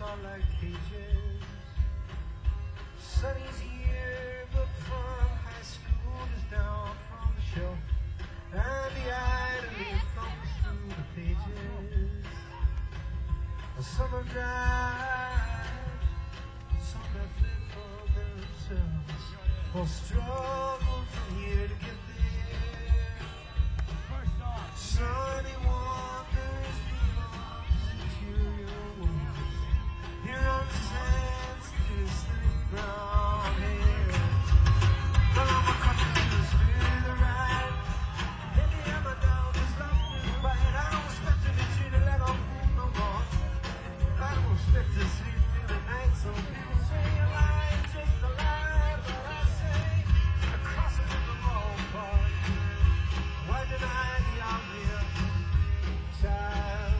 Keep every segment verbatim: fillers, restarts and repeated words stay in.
are like cages. Sunny's yearbook from high school is down from the shelf, and the idly thumps through the pages. A summer drive, some that live for themselves, or struggle from here to get there. Sunny wanders beyond interior walls. He runs his hands through his thin brown hair. Along the country, through the ride. Maybe I'm a dog who's lost his bite. I don't expect to be treated like a fool no more. I don't expect to sleep through the night. So people say your life's just a lie, but I say the cross is in the wrong part. Why deny the obvious, child?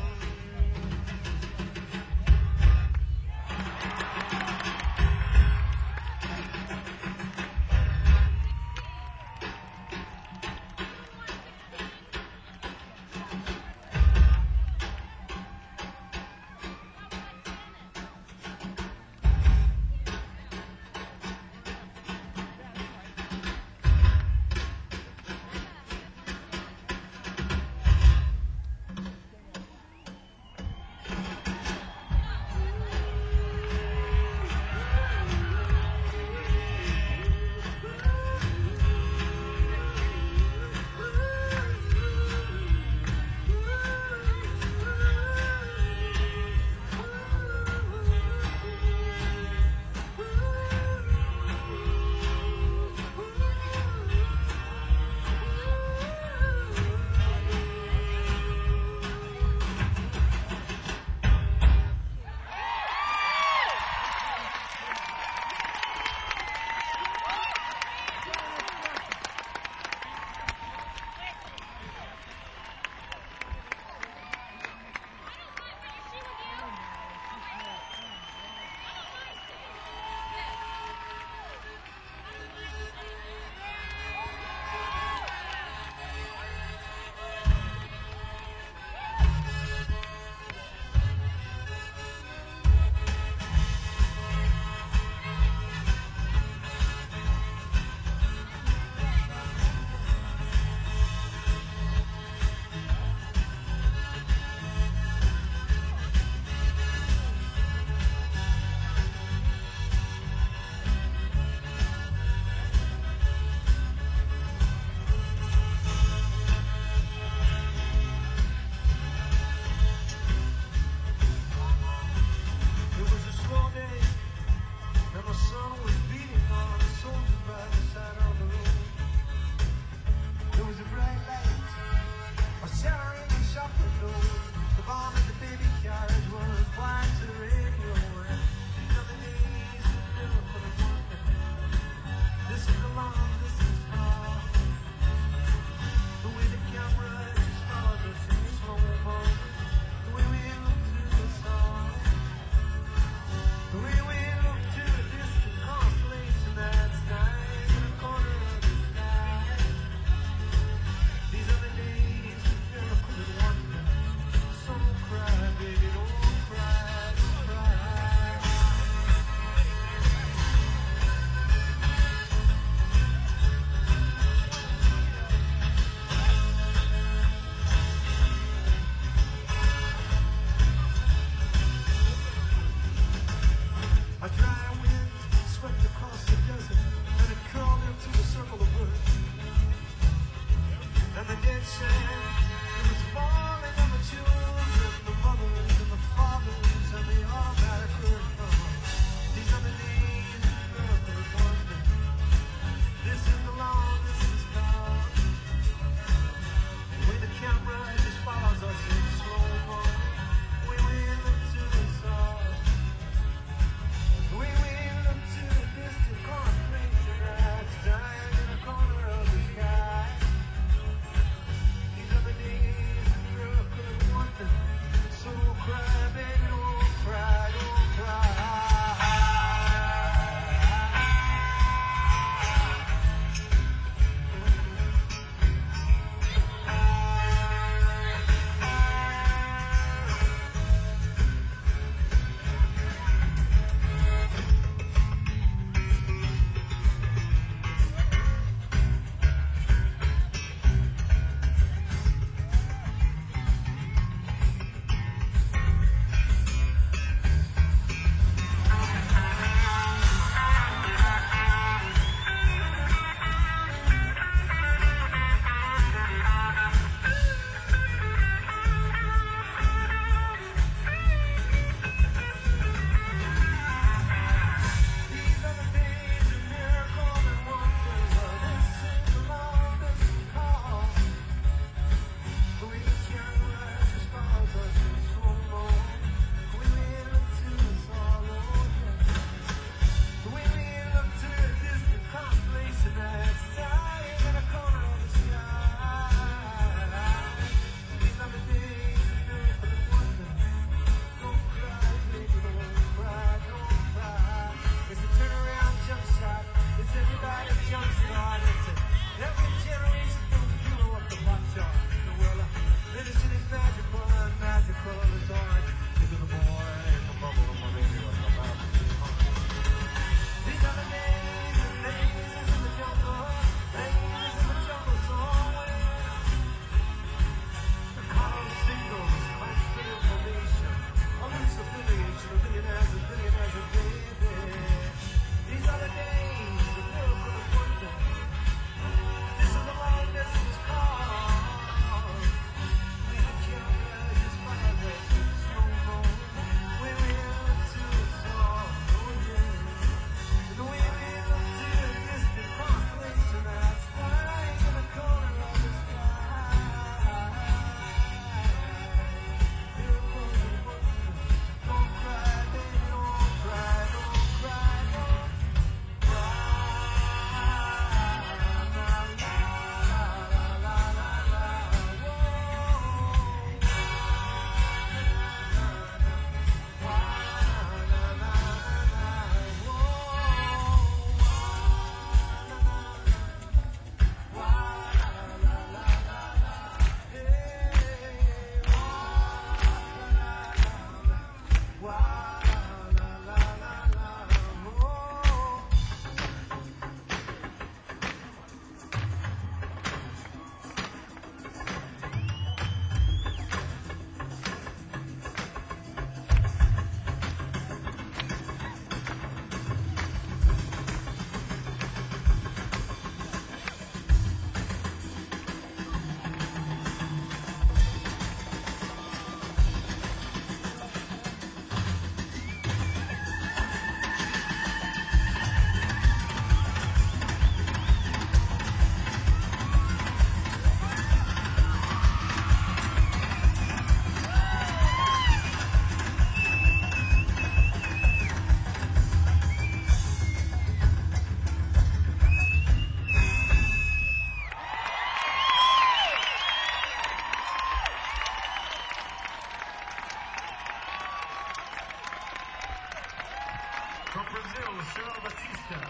From Brazil, Cyril Batista.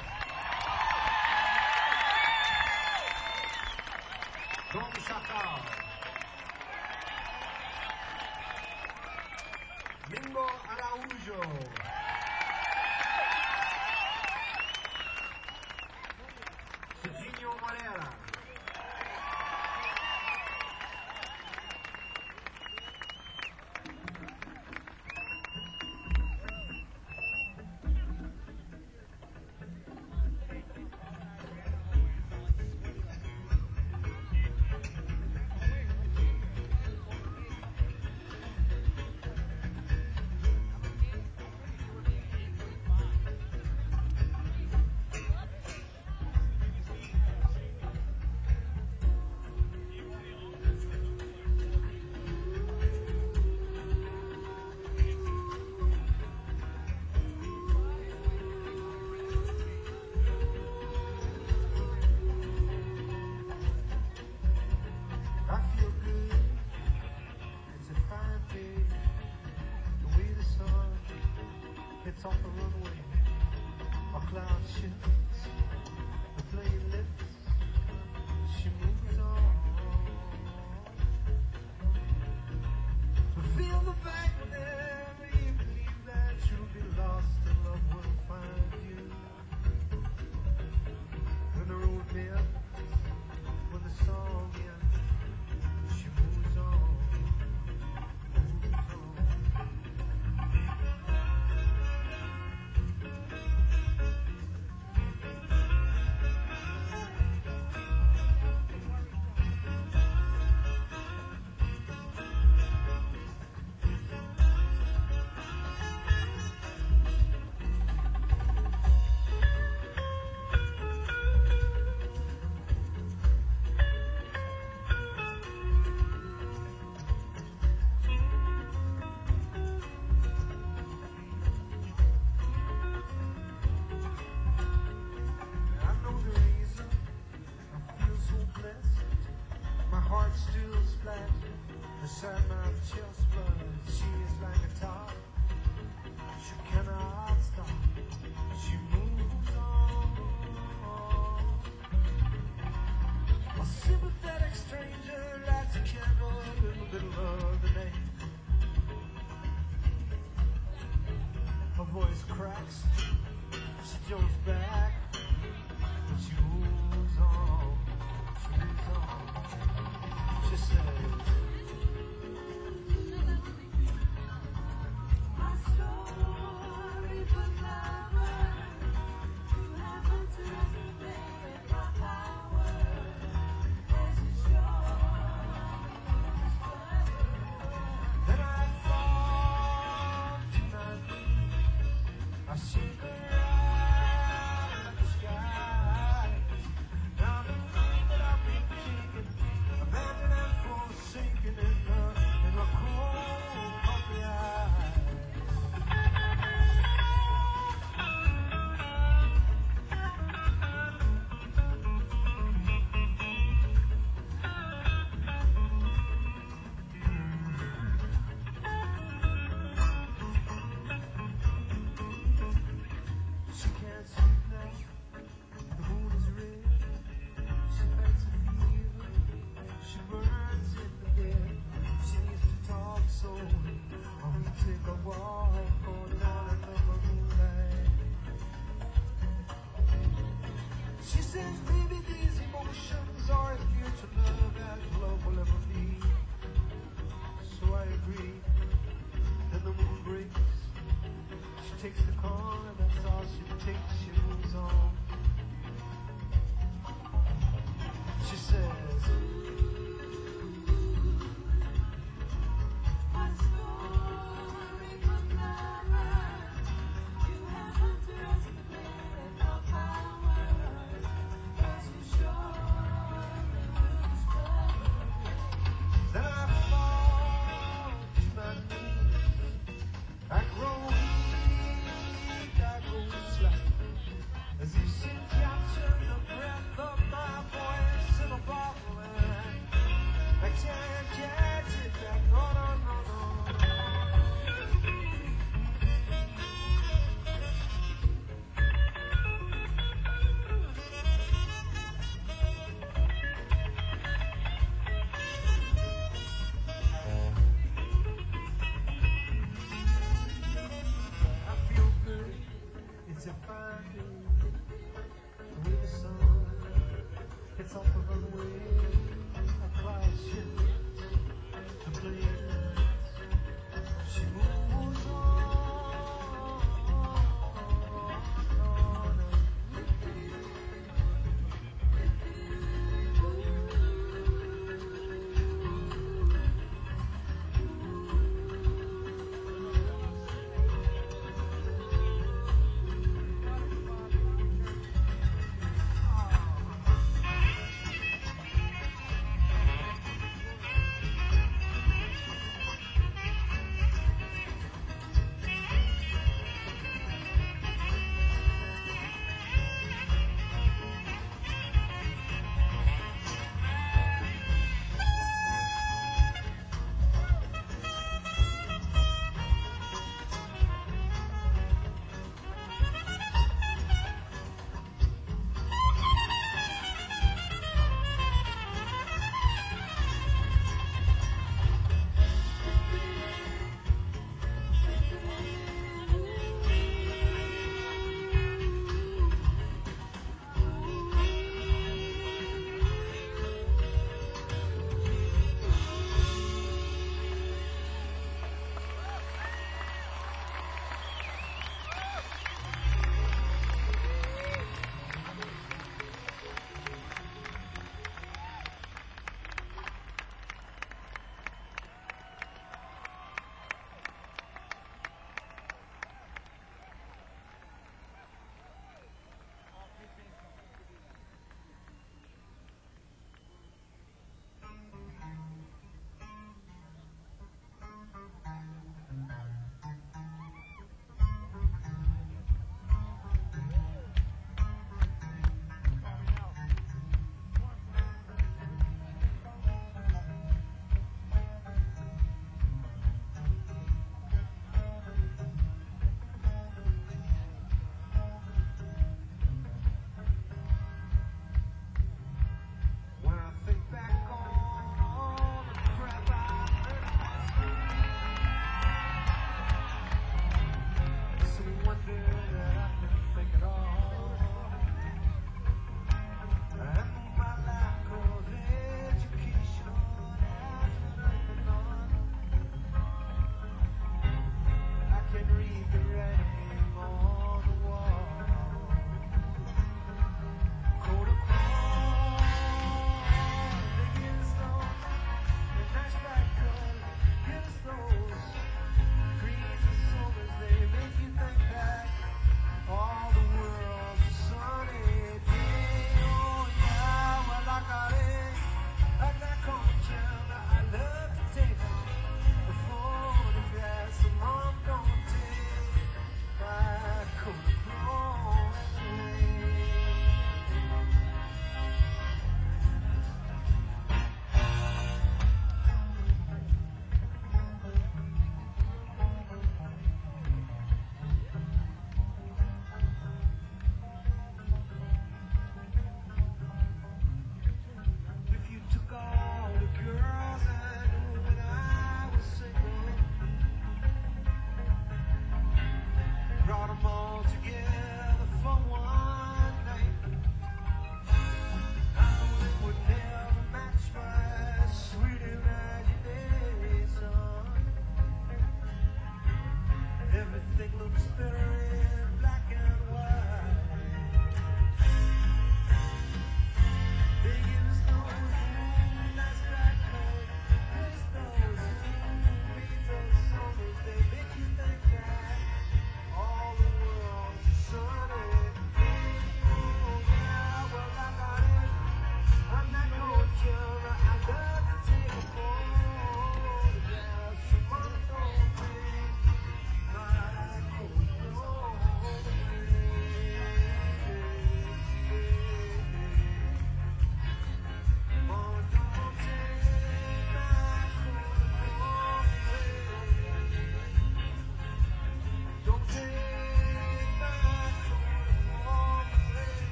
Dom Chacal. Mingo Araújo. Serginho Moreira. It's off the runway, a cloud shifts, the flame lifts, she moves on. Feel the back there, you believe that you'll be lost and love will find you. When the road ends, when the song ends, she moves on. Moves on. My heart still splashing beside my chest, but she is like a top. She cannot stop. She moves on. A sympathetic stranger lights a candle in the middle of the night. Her voice cracks. She jumps back, but she moves on. She moves on. She says, my story but never you haven't underestimated my power as you show this forever. Then I fall to my knees, I shake around at the sky. Now I'm afraid that I've been taken, abandoned and forsaken in the, in the cold of the eyes. She can't sleep now, the moon is red. She fights a fever, she burns in the bed. She needs to talk so, or we take a walk on and on in the moonlight. She says, baby, these emotions are as dear to love as love will ever be. So I agree, then the moon breaks. She takes the call and that's all she takes, she moves on. She says, my story was never you have underestimated my power as you show this forever. Then I fall to my knees, I grow weak, I go slack, as if she captured the breath of my voice in a bottle and things you find with the sun. It's off the runway, a quiet ship to bleed. She moves on. All the world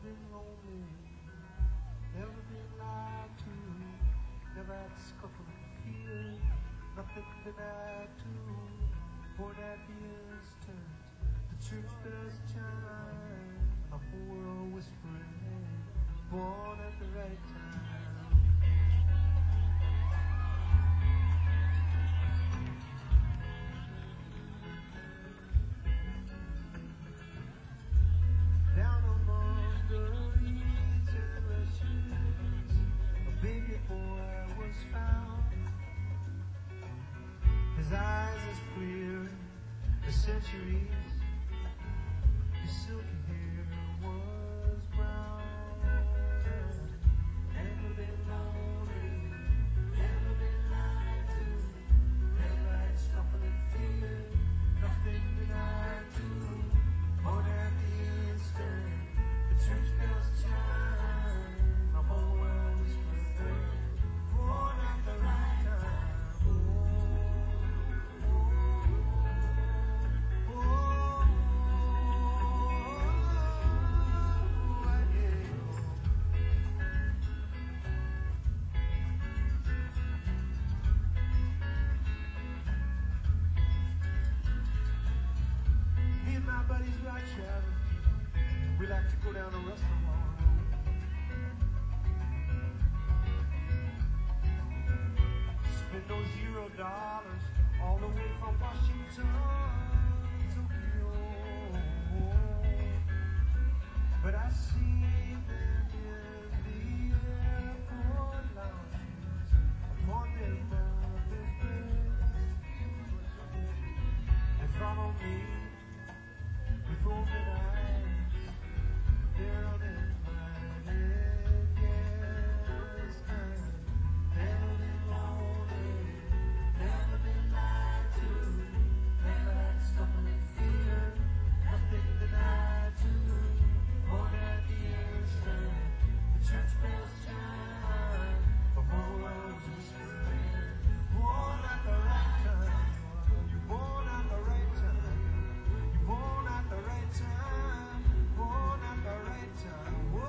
been lonely, never been lied to, never had to scuffle and fear, nothing denied to. For that the instant the church bells chime, the whole world whispering, born at the right time. Down among the reeds and rushes, a baby boy was found. His eyes as clear as centuries, his silky hair was brown. Never been lonely, never been lied to, never had scuffle and fear, nothing denied to. On at the instant, the church bells chime, the whole world is prepared, born at the right time. Oh, oh, oh, yeah. Me and my buddies ride traveling. We like to go down a restaurant. Spend those zero dollars all the way from Washington to Tokyo. But I see them in the airport lounges upon their mother's breast. They follow me with open eyes. They're uninvited guests. Never been lonely, never been lied to, never had scuffle and fear, nothing denied to. Born at the instant, the church bells chime, the whole world's whispering. Born at the right time, you're born at the right time. You're born at the right time, born at the right time. Whoa,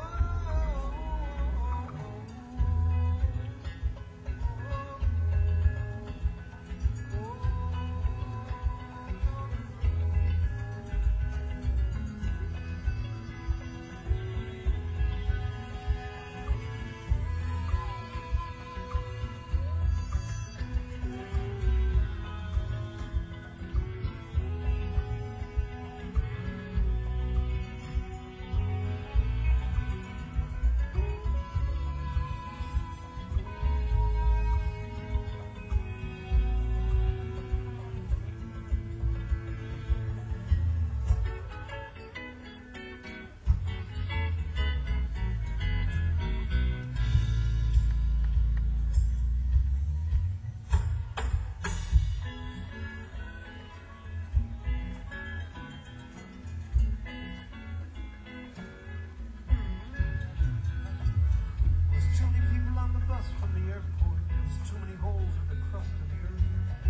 there's too many people on the bus from the airport. There's too many holes in the crust of the earth.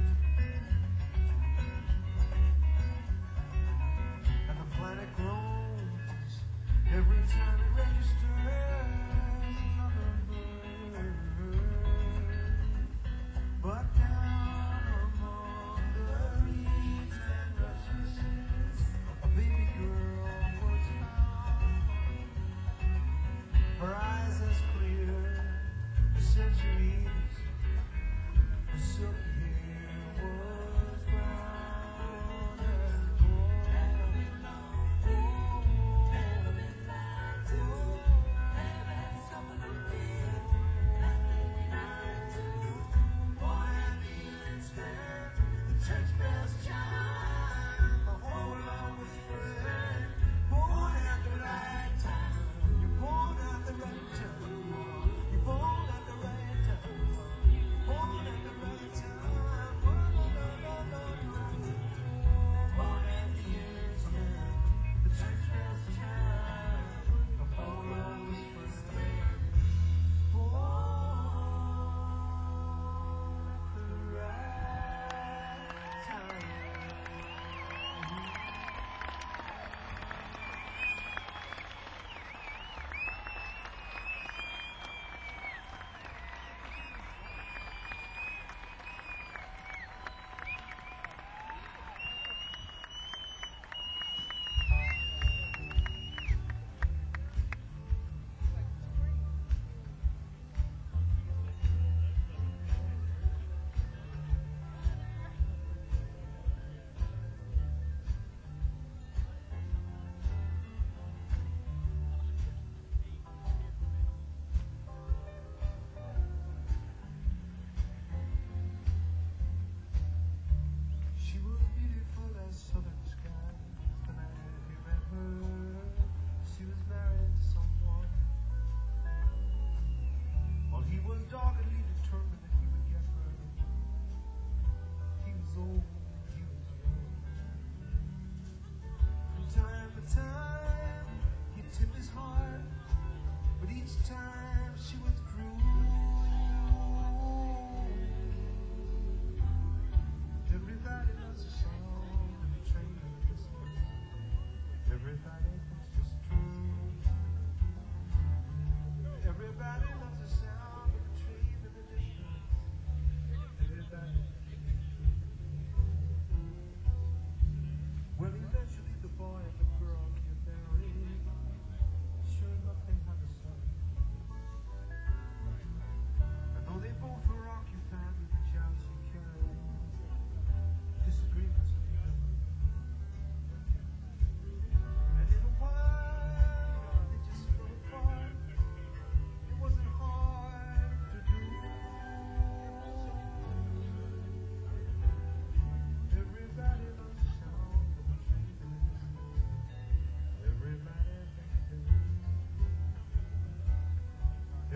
And the planet grows every time it registers another bird. But down among the reeds and rushes, a baby girl was found. Her eyes as clear as centuries, her silky hair was brown and gold. Never been lonely, never been lied to, never had scuffle and fear, nothing denied to. Born at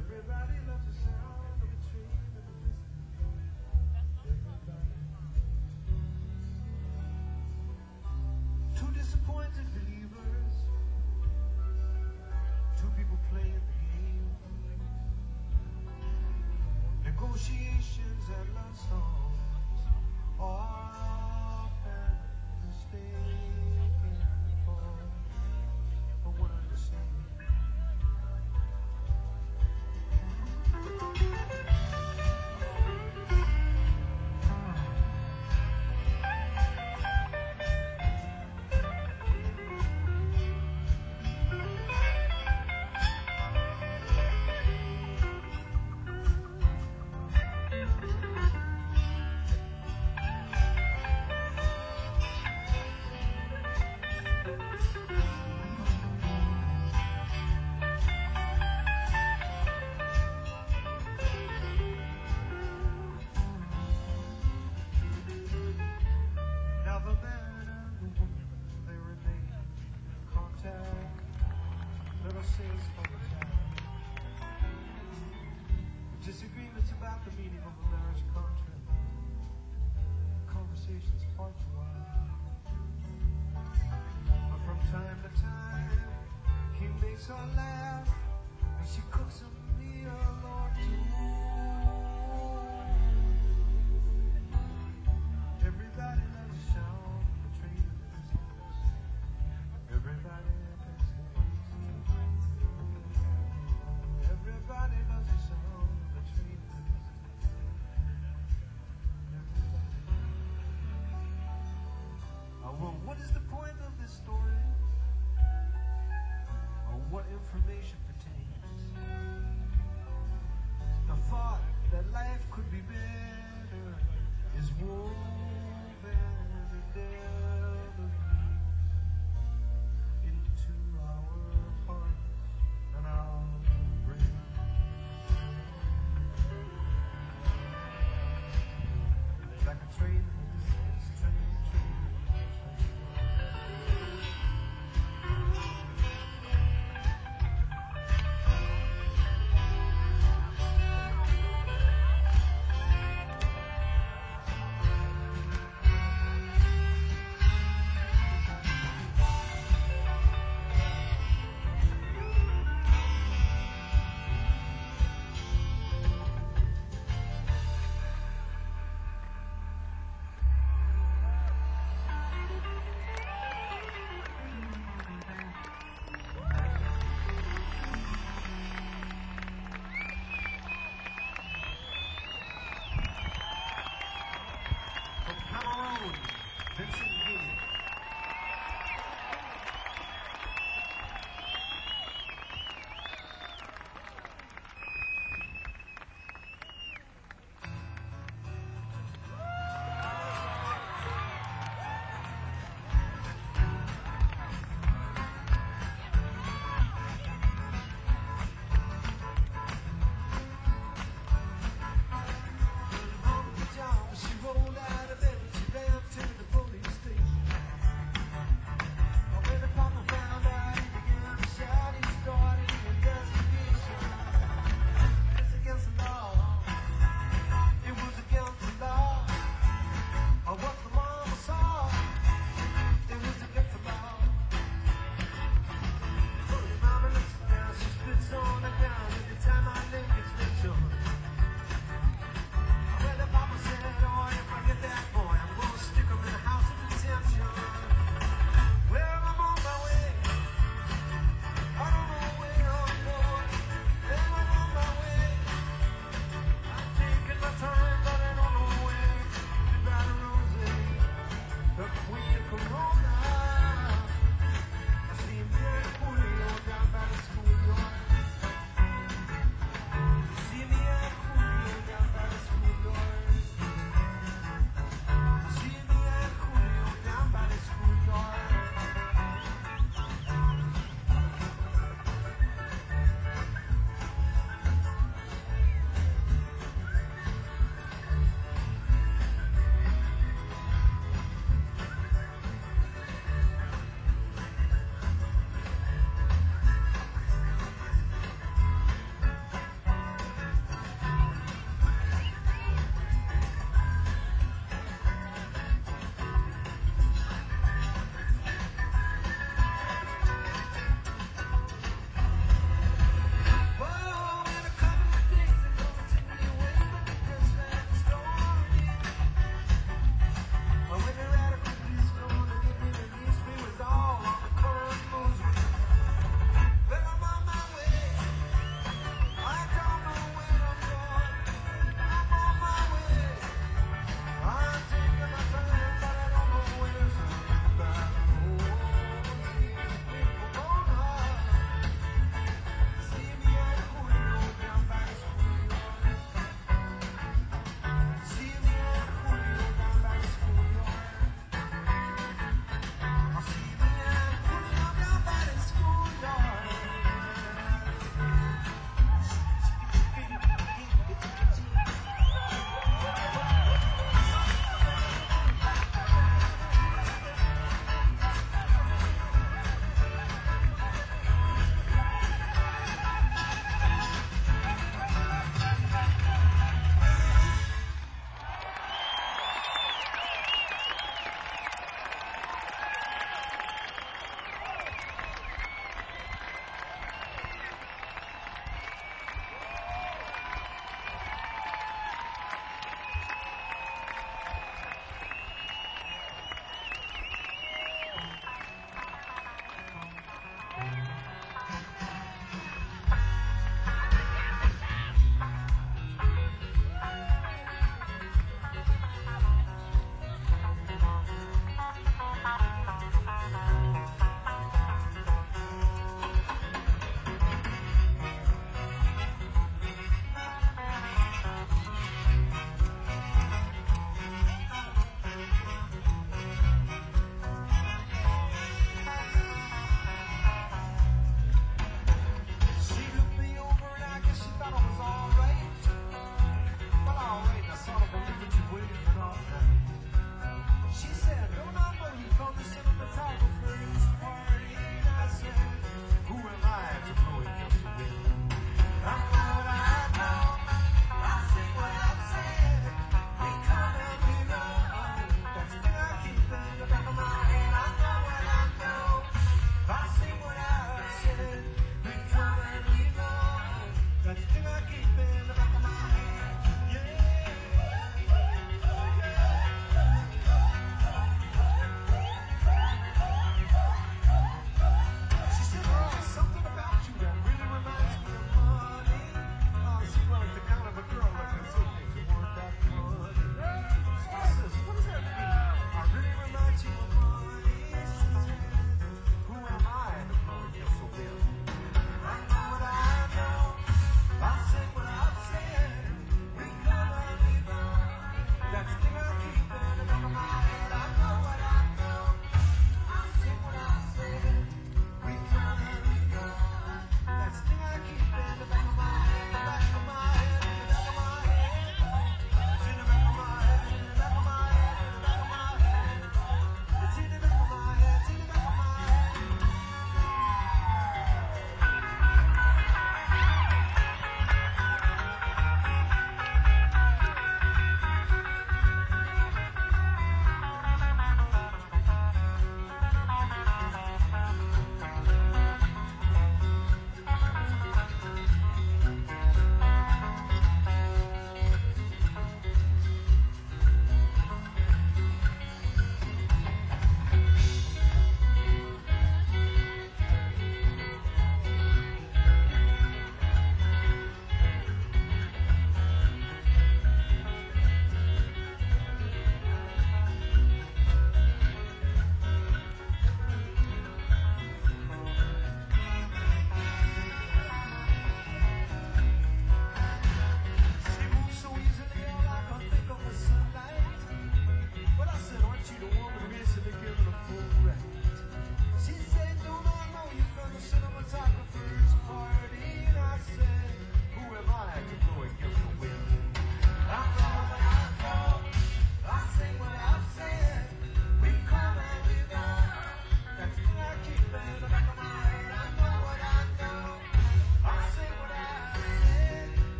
Everybody loves the sound of a train in the distance. Everybody. Two disappointed believers. Two people playing the game. Negotiations and love songs. Often mistaken for, for one and the same. Disagreements about the meaning of a marriage contract. Conversations hard to wild. But from time to time, he makes her laugh, and she cooks a meal or two. Everybody loves the sound of the train in the distance. Everybody loves the Everybody loves the sound. Well, what is the point of this story? Or what information pertains? The thought that life could be better is woven indelibly into our hearts and our brains. Like a train, this train, train. Vincent Lee. She rolled out of bed, she ran to the police station.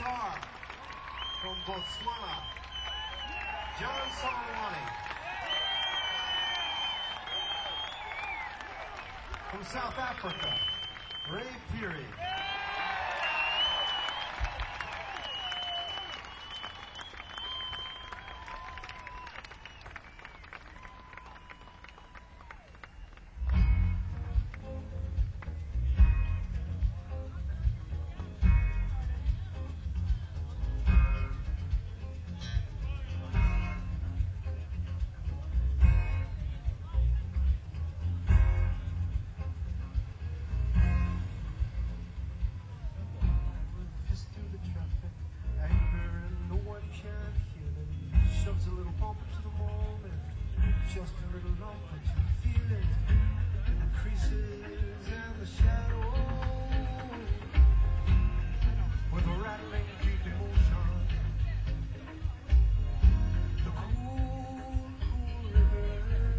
guitar from Botswana, John Solomoni. From South Africa, Ray Peary. Just a little long, but you feel it in the creases and the shadow, with a rattling deep emotion. The cool, cool river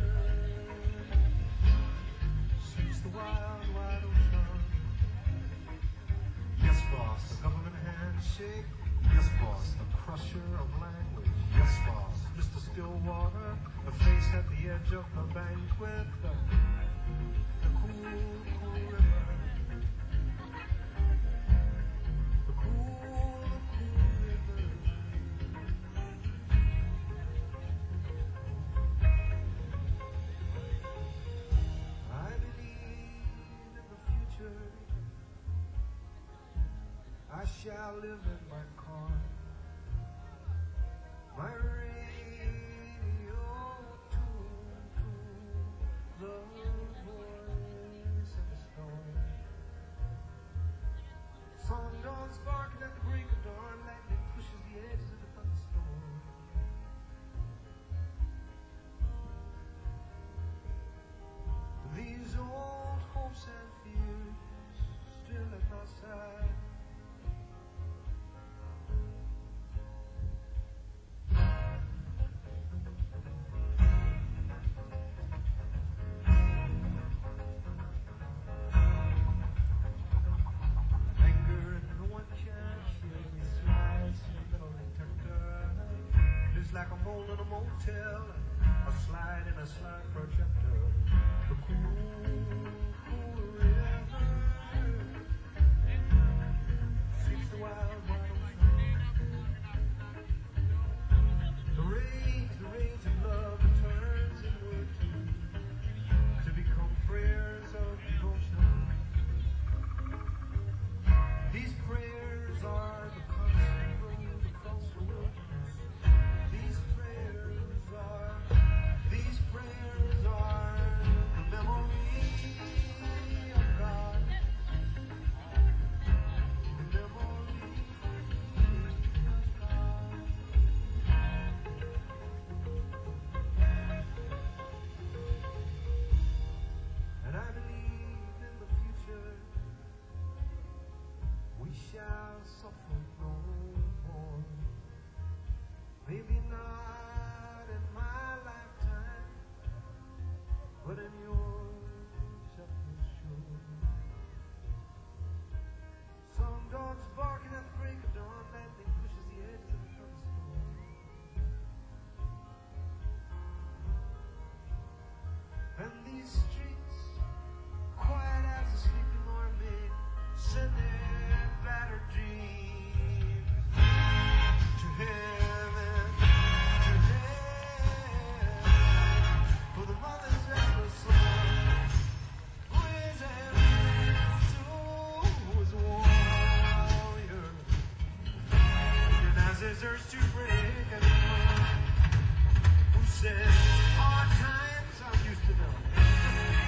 sweeps the wild, wide ocean. Yes, boss, the government handshake. Yes, boss, the crusher of language. Yes, boss, Mister Stillwater, the face at the edge of the banquet, the, the cool, cool river, the cool, cool river. I believe in the future. I shall live in my car, my radio tuned to the voice of the storm. Some dogs barking at the break of dawn, lightning pushes the edges of the thunderstorm. These old hopes and fears still at my side. Like a mole in a motel, a slide in a slide projector. The cool, cool river sweeps the wild, wide ocean. The rage, the rage of love that turns inward to, to become prayers of devotion. These prayers are the constant road across the wilderness. These prayers are, these prayers are the memory of God. The memory of God. And I believe in the future we shall suffer no more. Maybe not in my lifetime, but in yours I feel sure. Some dogs barking at the break of dawn, lightning pushes the edges of the thunderstorm. And these streets, quiet as a sleeping army, send their battered dreams to heaven, to heaven, for the mother's restless soul, who is an who is a warrior, and as his urge to break and run, who said, hard times I'm used to them.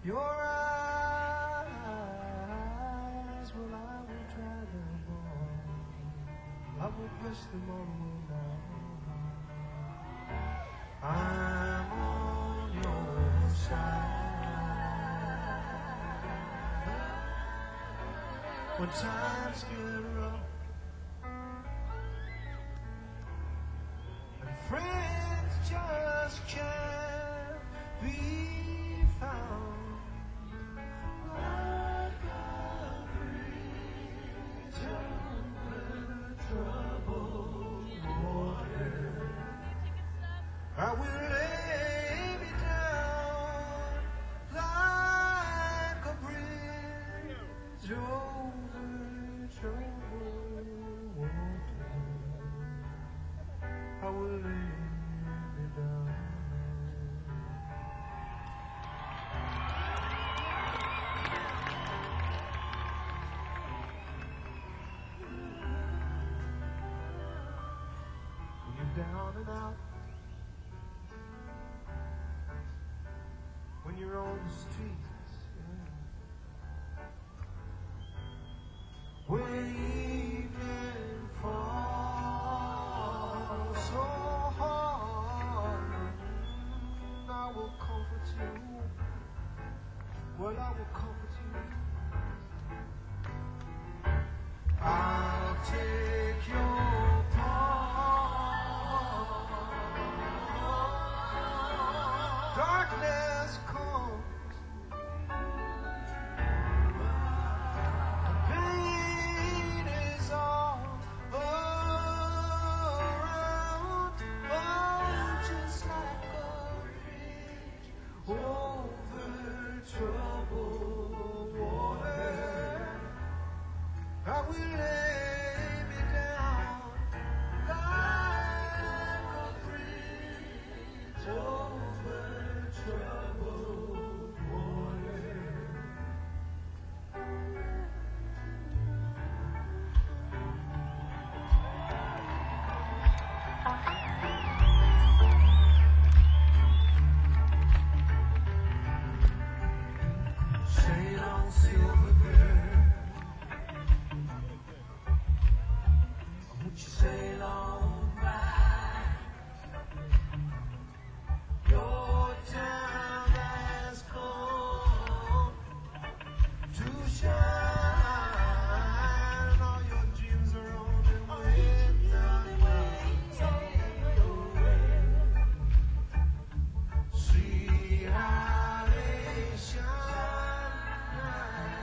Your eyes, well, I will dry them all. I will brush them all away now. I'm on your side. When times get rough and friends just can't be found, like a bridge over troubled water, I will lay me down like a bridge over troubled water. I will lay me down. When you're down and out, when you're on the streets, yeah. When evening falls so hard, I will comfort you. Well, I will comfort you. I'll take your part. Darkness comes, the pain is all around. Oh, just like a bridge over troubled water, I will lay me down like a bridge over troubled water. Sail on, silver bird, won't you sail on by? Your time has come to shine. All your dreams are on their way, on their way. See how they shine.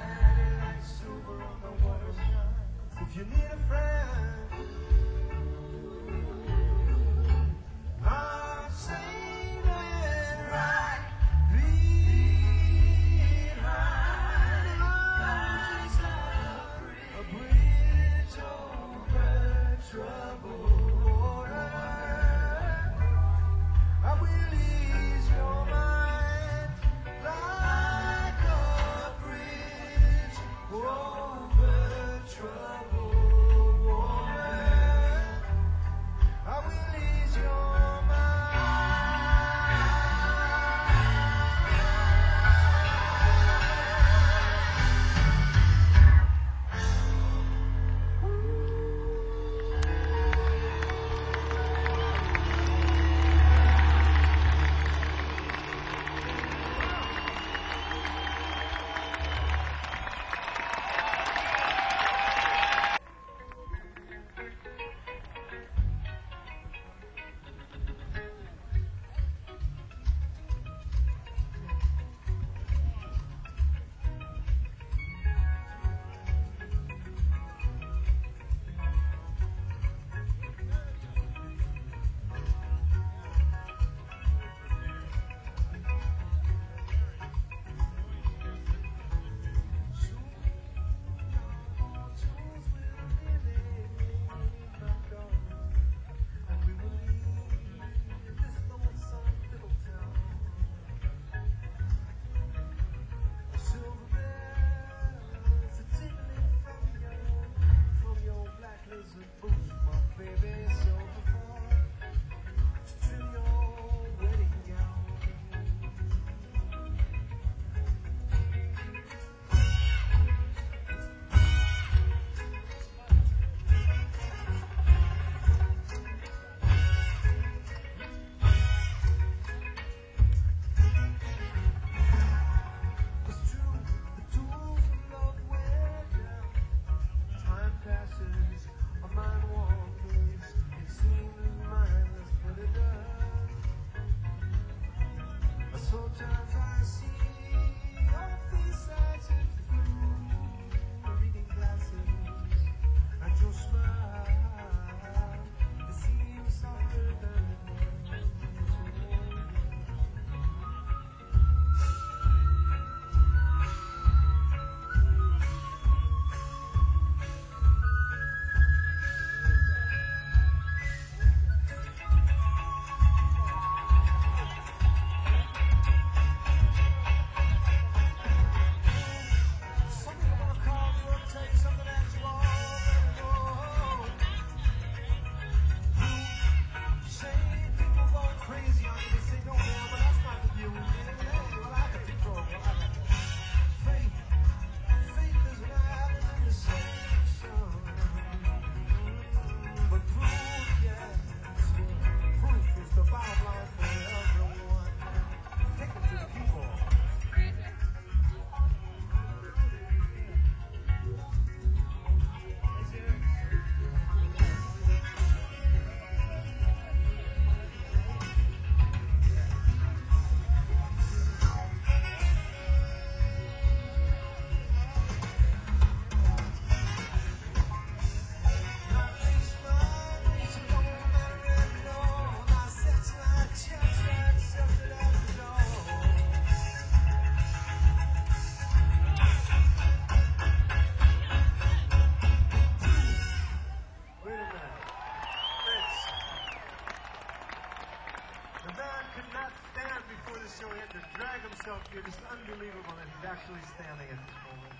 It's unbelievable that he's actually standing at this moment.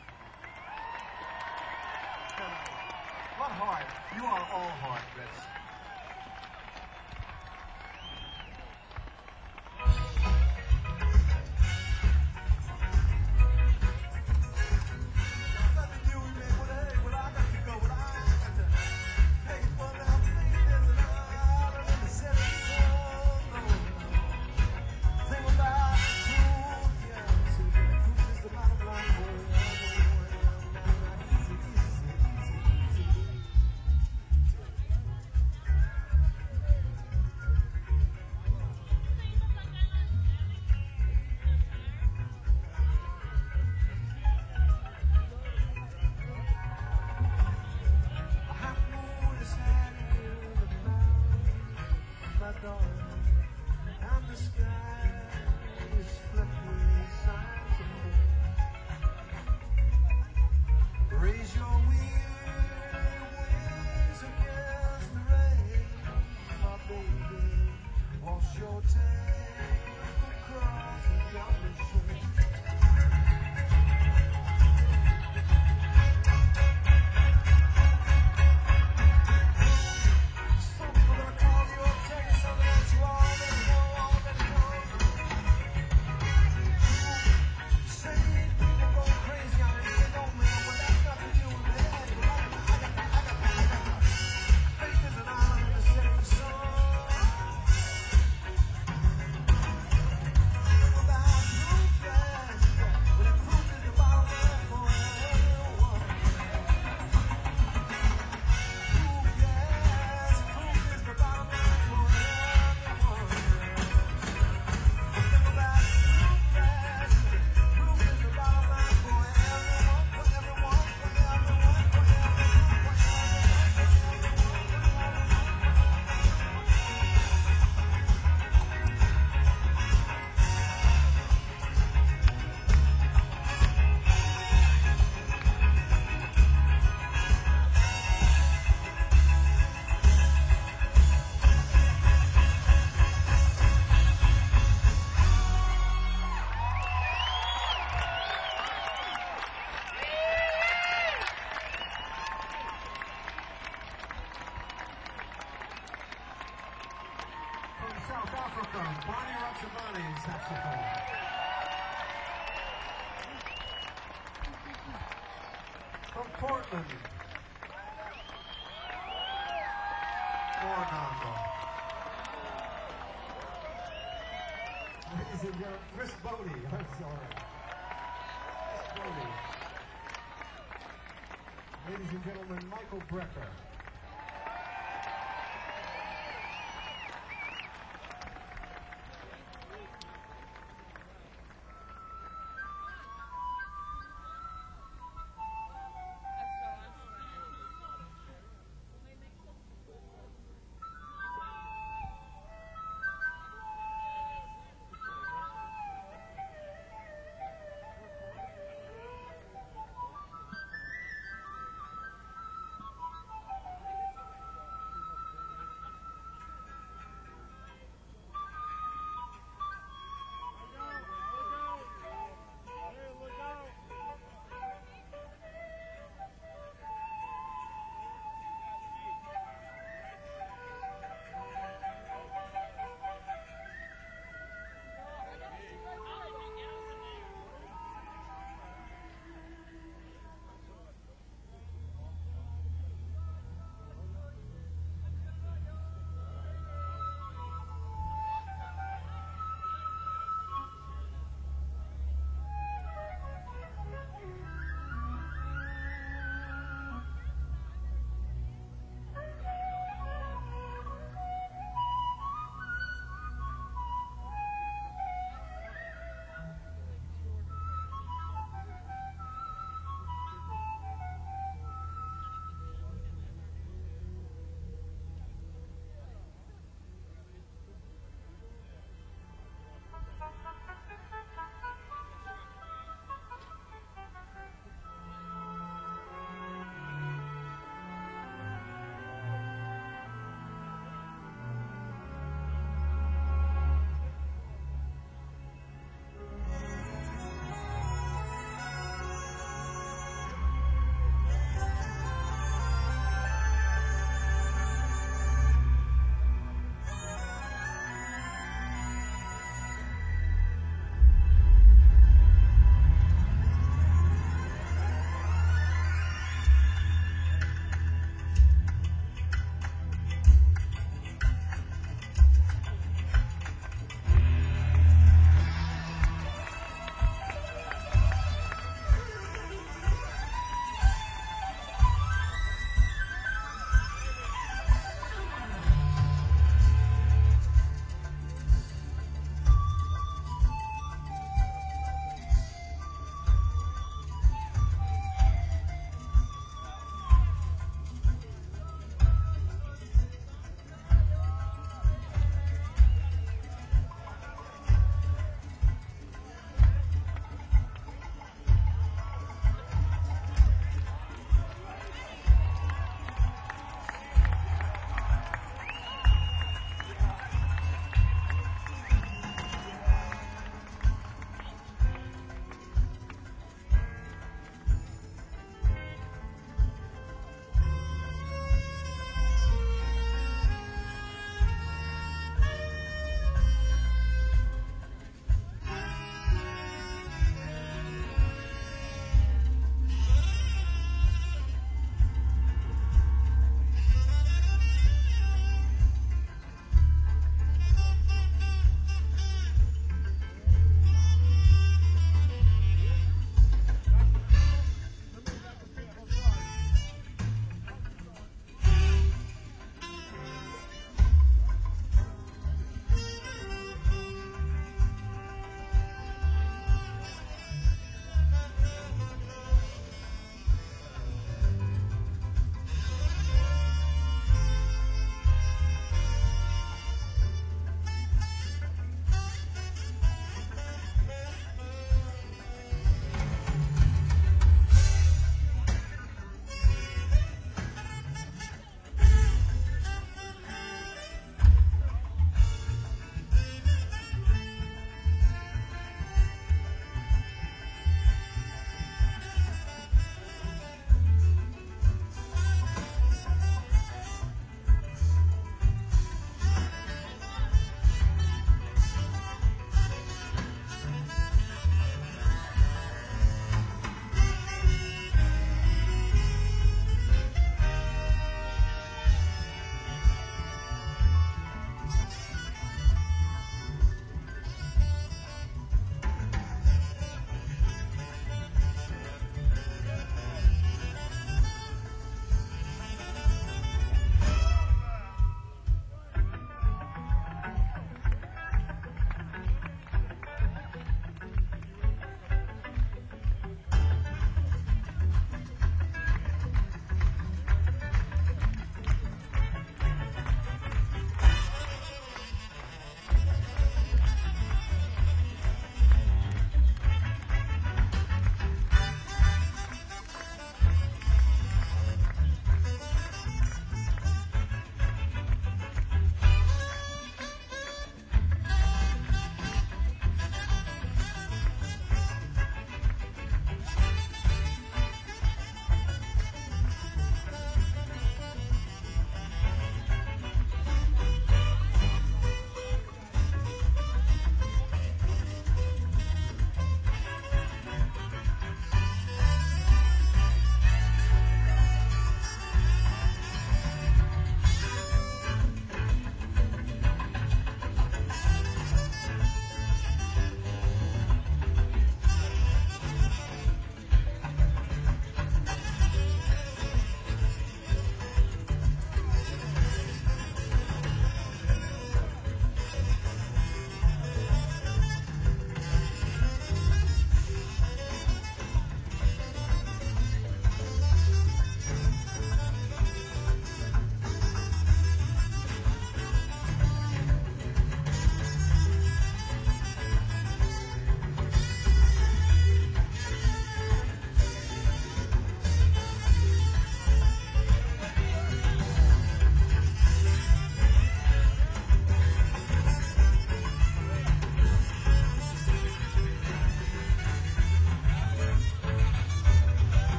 What heart? You are all heart, Rich. South Africa, Bonnie Rochabani, saxophone. From Portland, Morongo. Ladies and gentlemen, Chris Bodie, I'm sorry. Chris Bodie. Ladies and gentlemen, Michael Brecker.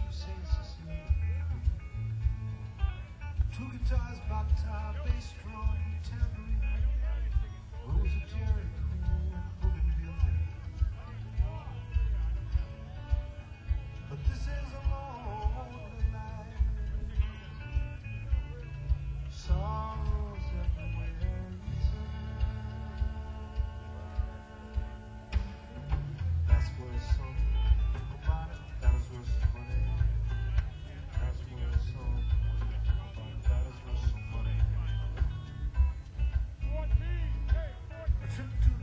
Saint Cecilia. Two guitars, back guitar, bass drum, tambourine. Rose of Jericho, bougainville. But this is a lonely life. Sorrows everywhere you turn. That's where some think about it. That is where some money. That's where some think about it. That is where some money. A trip to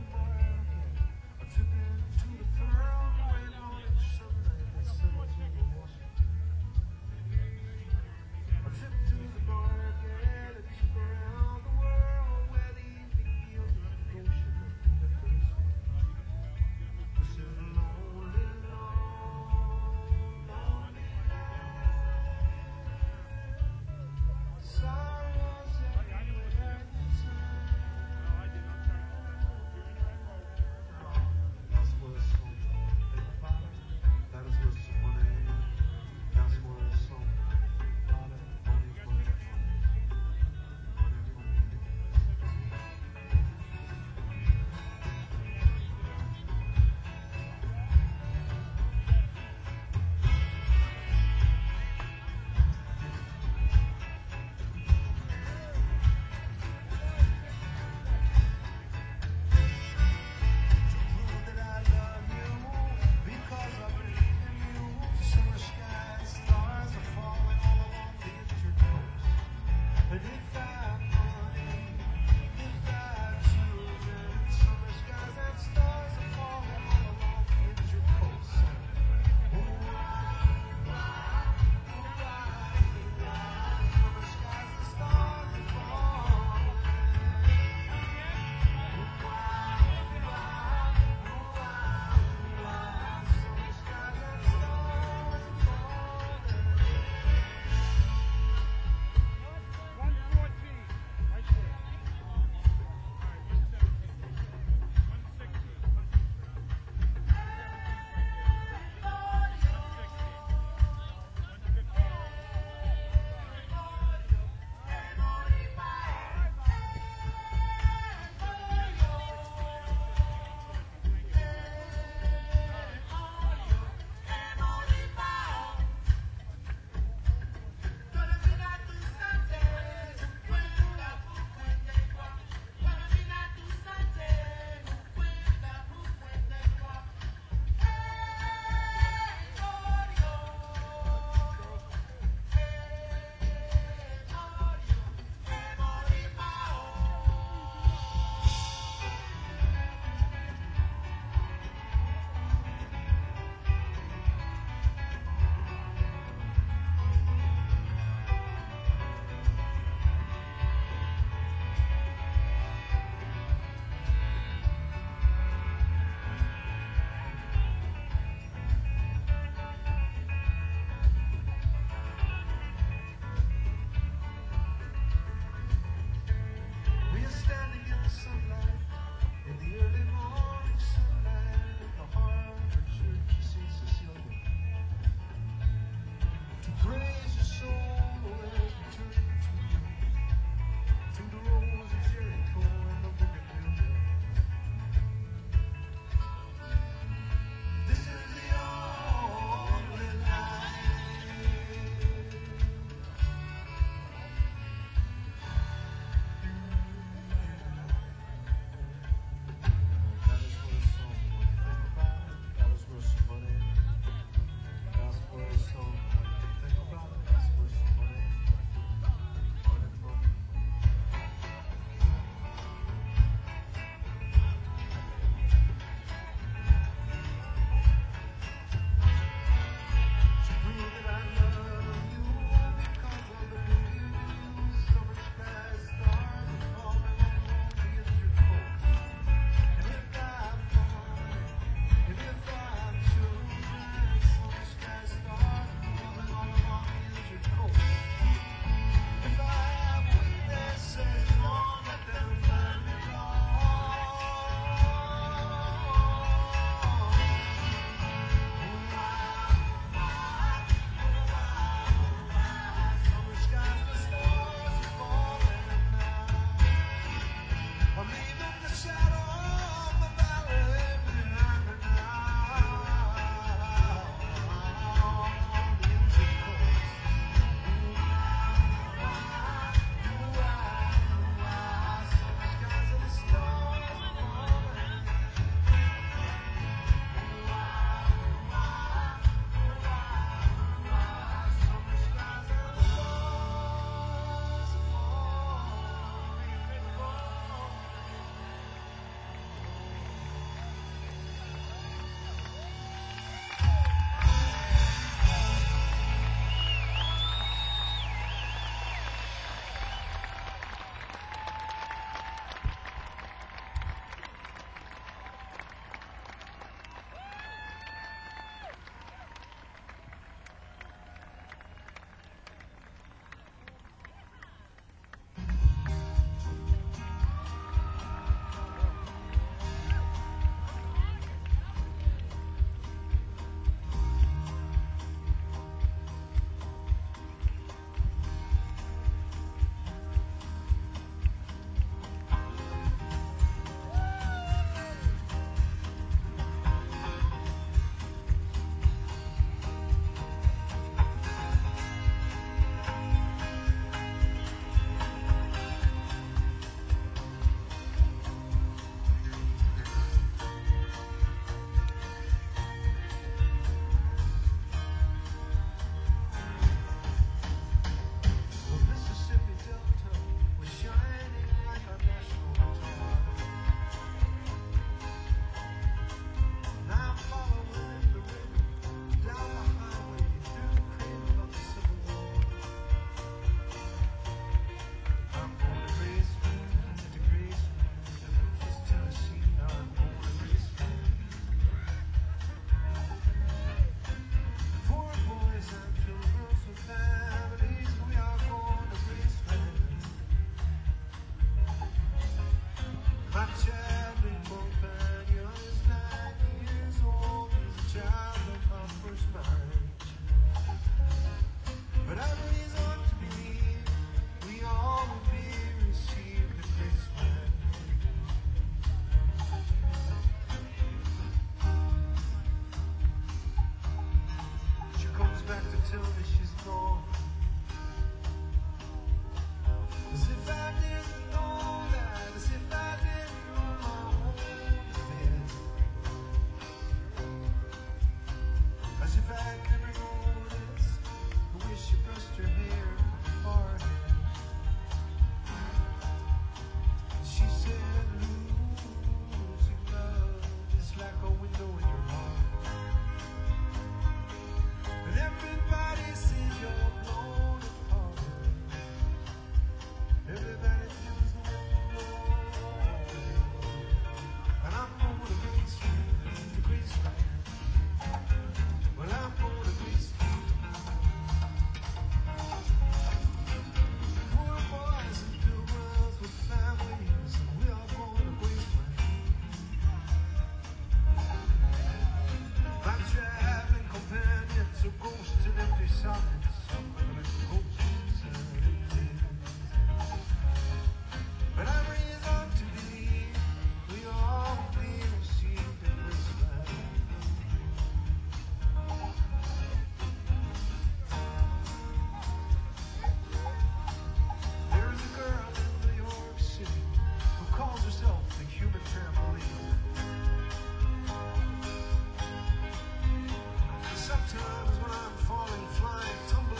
tell me she's gone. As if I didn't know that, as if I didn't know my own head. As if I never noticed the way she brushed her hair from her forehead. And she said, losing love is like a window in your heart. And everybody says you're blown apart. Everybody feels the wind blowing. And I'm gonna grace you, the grace fire. Well, I'm gonna grace you. Poor boys and pilgrims with families, and we are gonna grace fire. Like traveling companions or ghosts in empty silence. Like ghosts in empty. But I raise up to believe we all be received in this life. There is a girl in New York City who calls herself the human trampoline. Sometimes when I'm falling, flying, tumbling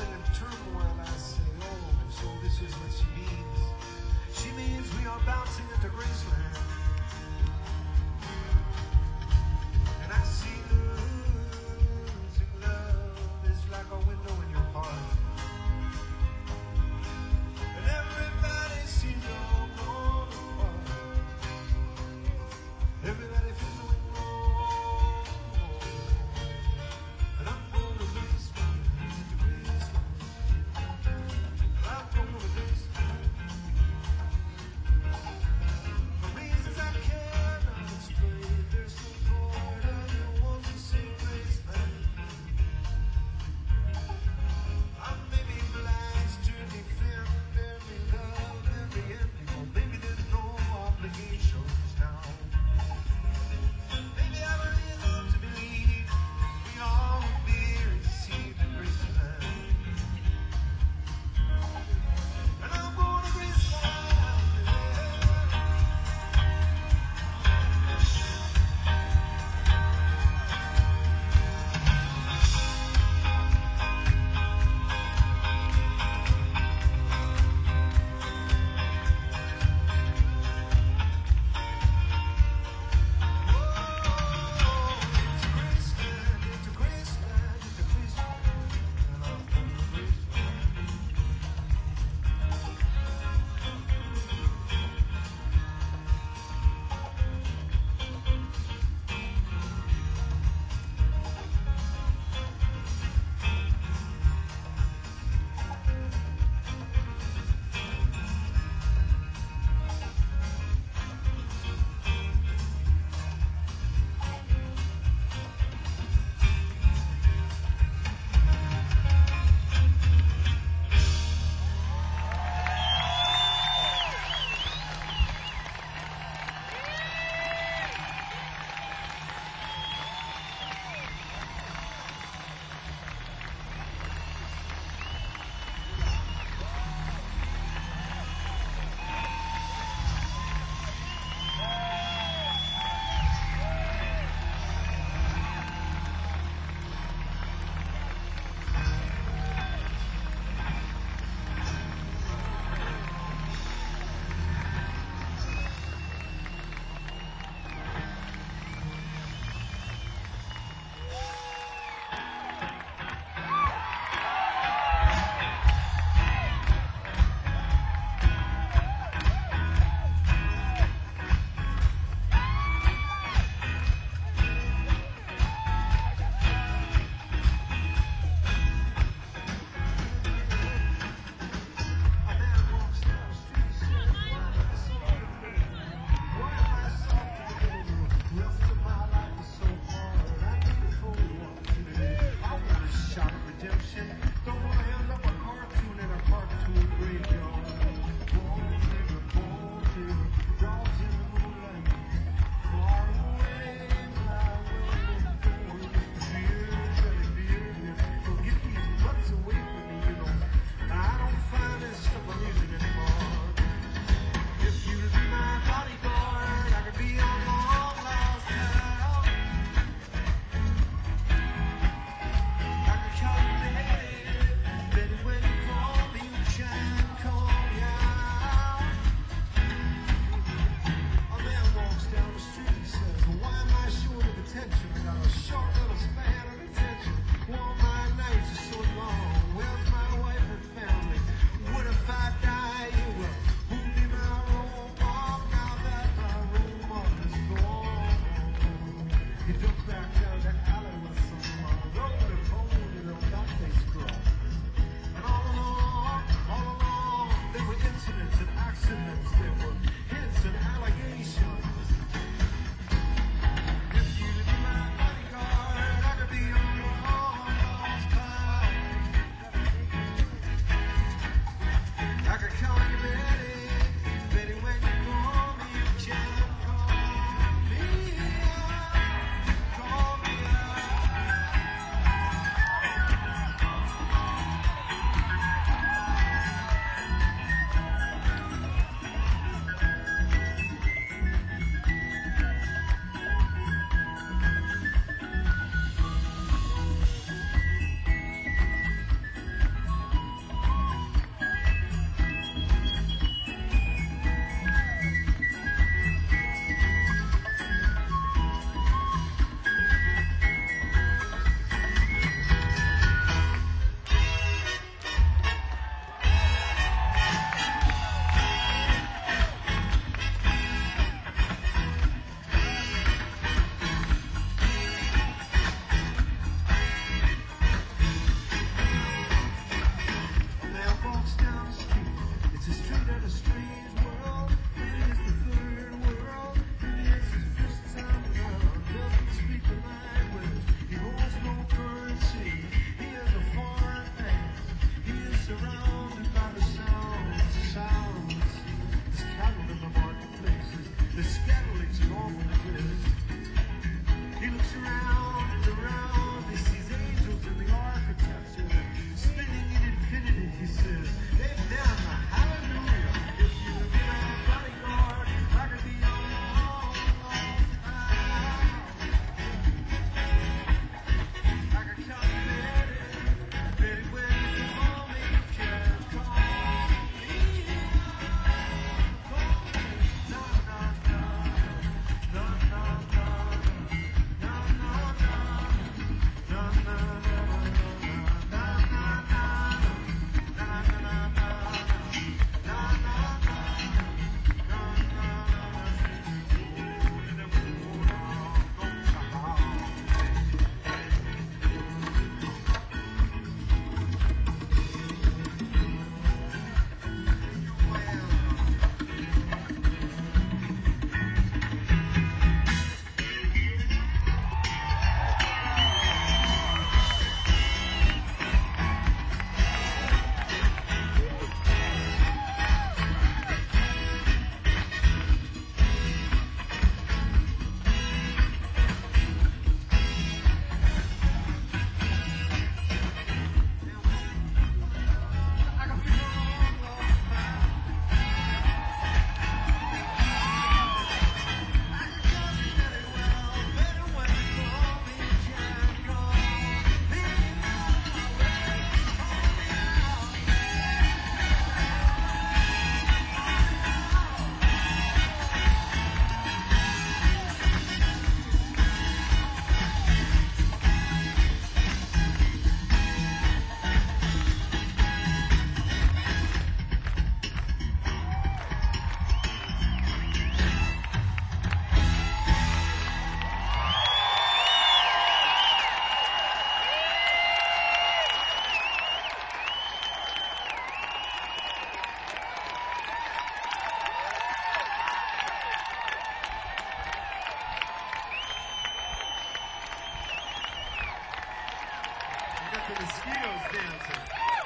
the mosquitoes dancing.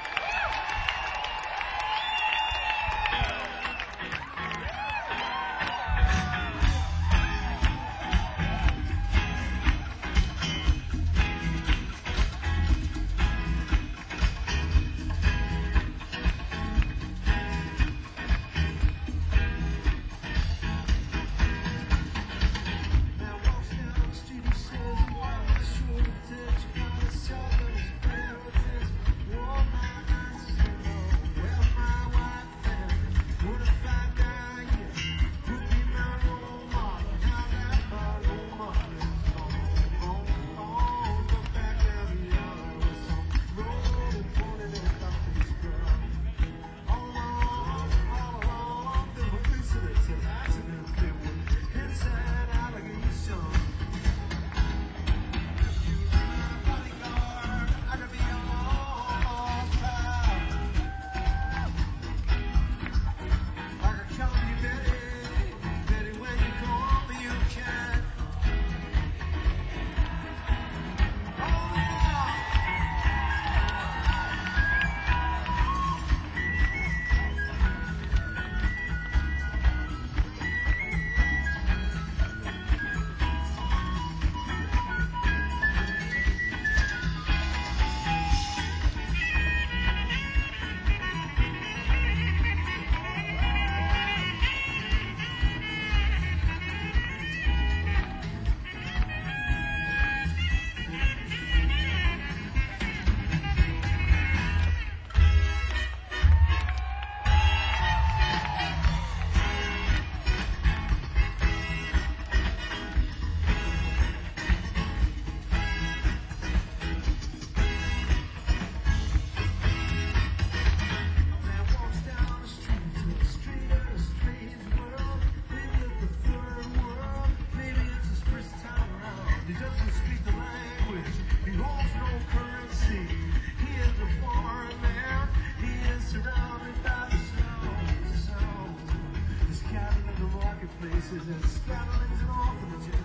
Places and scatterings and orphanages.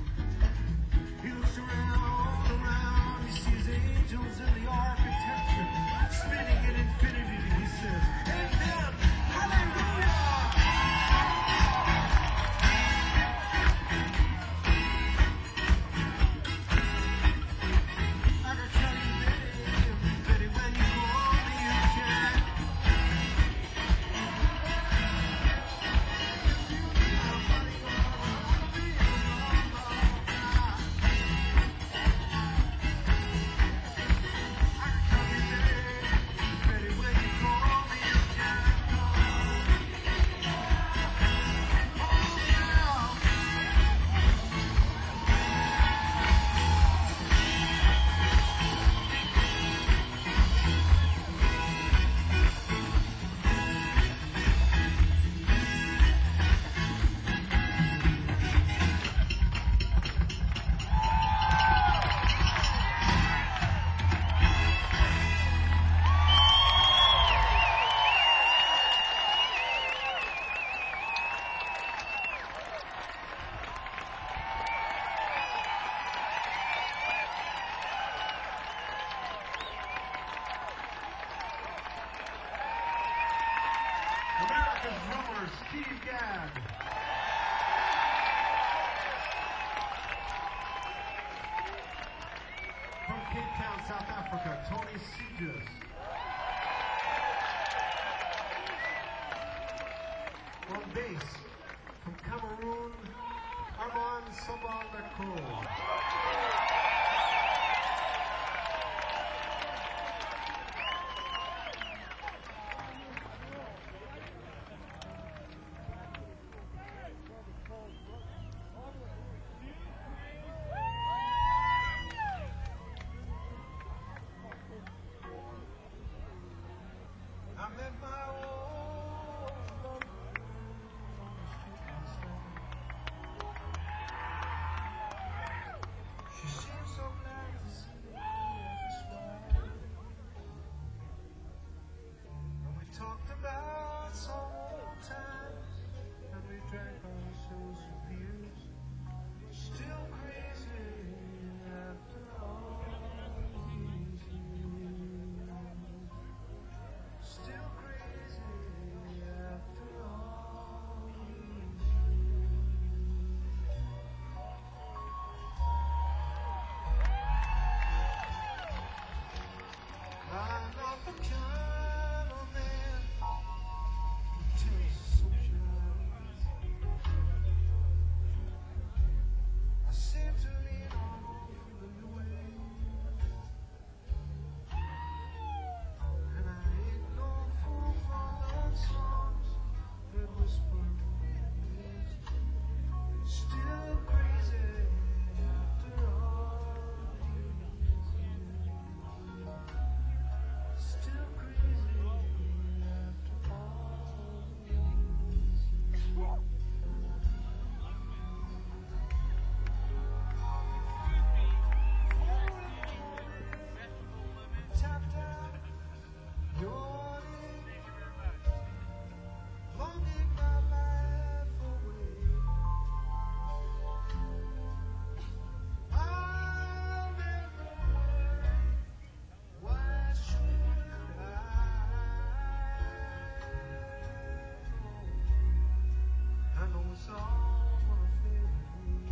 He looks around, all around, he sees angels in the architecture, spinning in infinity. He says, Amen, hallelujah. I can tell you, Betty, Betty, when you call me, you can. America's drummer, Steve Gadd. From Cape Town, South Africa, Tony Sieges. On bass, from Cameroon, Armand Sobal-Nakul. I met my old love on the street last night. I'm not the kind of man who tells socialize. I seem to lean on the new wave, and I ain't no fool for love songs that whisper. Still crazy after all these years. Still crazy after all these years. Tapped out, yawning, longing my life away. I'll never worry. Why should I? I know it's all gonna fade away.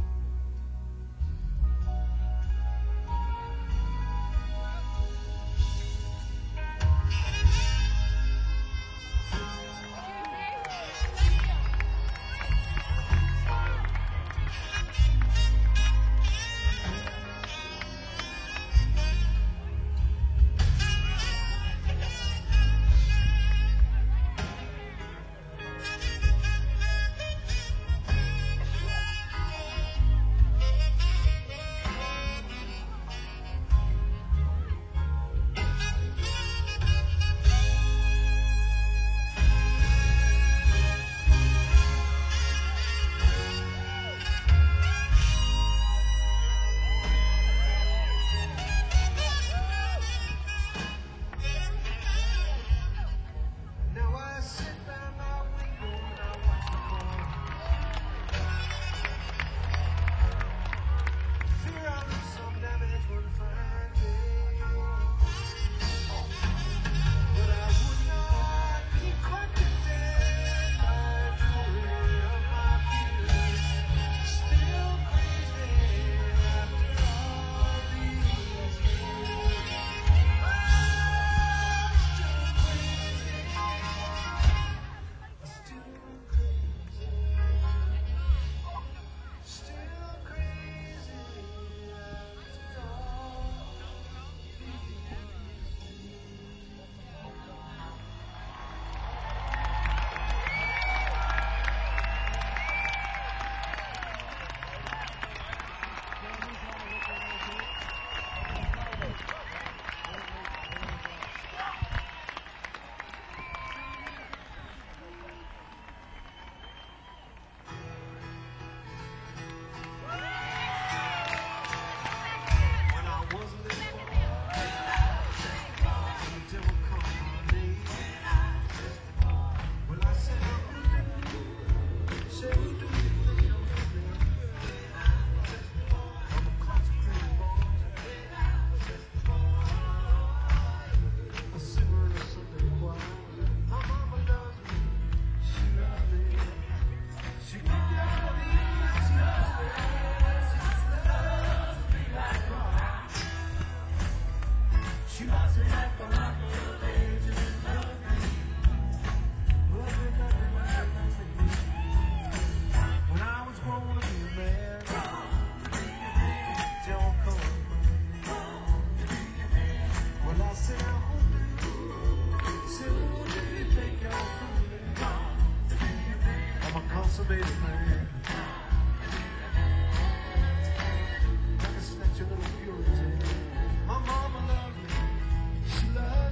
Now I sit by my window and I watch the cars. Fear I'll do some damage one fine day. But I would not be quite content by the way of my fears. Still crazy after all these years. Still crazy, still crazy after all when I was a little boy, the devil called my name. Well, I said, "Who do you say who do you think I'm feeling?" I'm a consecrated boy, a singer in a Sunday choir. My mama loves me, she loves me. She gives me all these, she loves me. She loves me like the rock of ages, love me. Love me, love me, love me, love me. When I was born to be a man, devil called my name. Well, I said, "Who do you, said, who do you think you're fooling?" I'm a consummated man. I can snatch a little purity. My mama loved me. She loved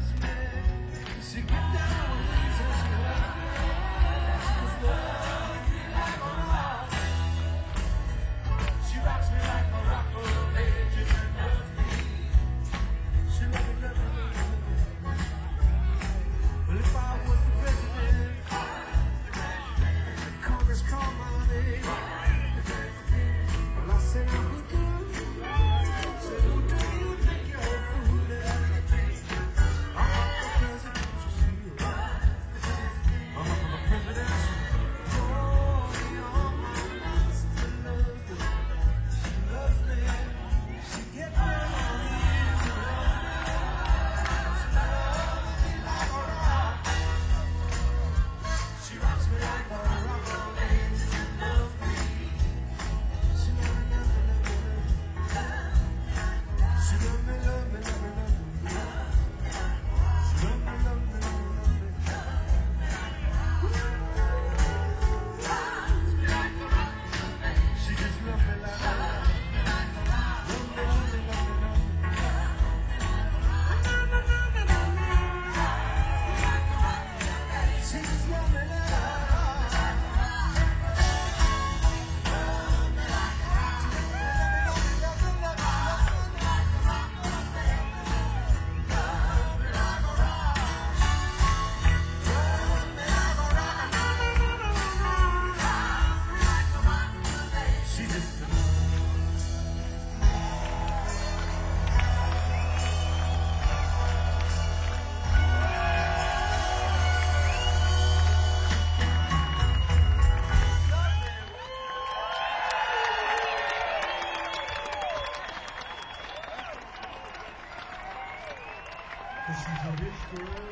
She's a rich girl.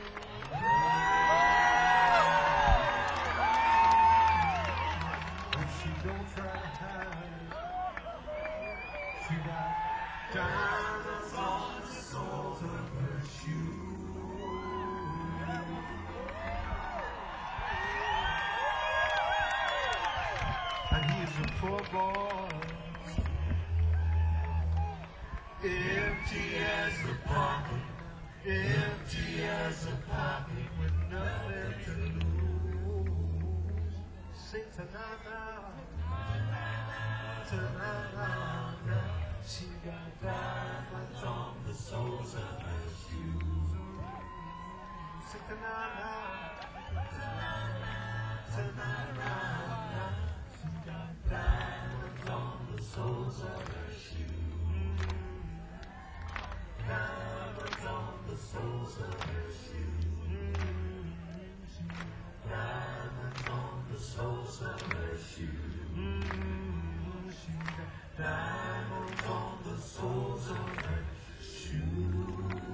But she don't try to hide. She got diamonds on the soles of her shoes. And he's a poor boy, empty as a pocket, empty as a pocket with nothing to lose. Sing tonight now, tonight now. She got diamonds on the soles of her shoes. Sing tonight now, tonight now. She got diamonds on the soles of her shoes. Diamonds on the soles of her shoes. Diamonds on the soles of her shoes. Diamonds on the soles of her shoes.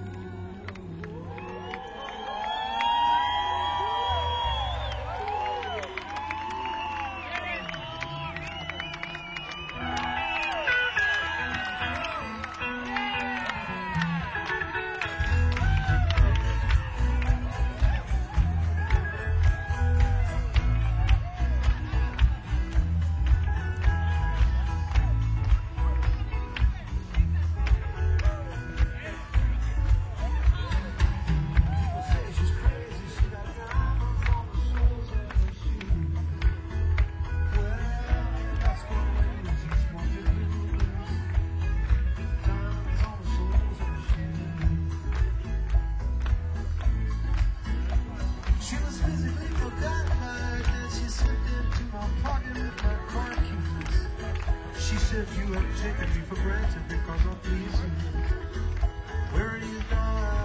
You have taken me for granted because I'm pleasing you. Where are you now?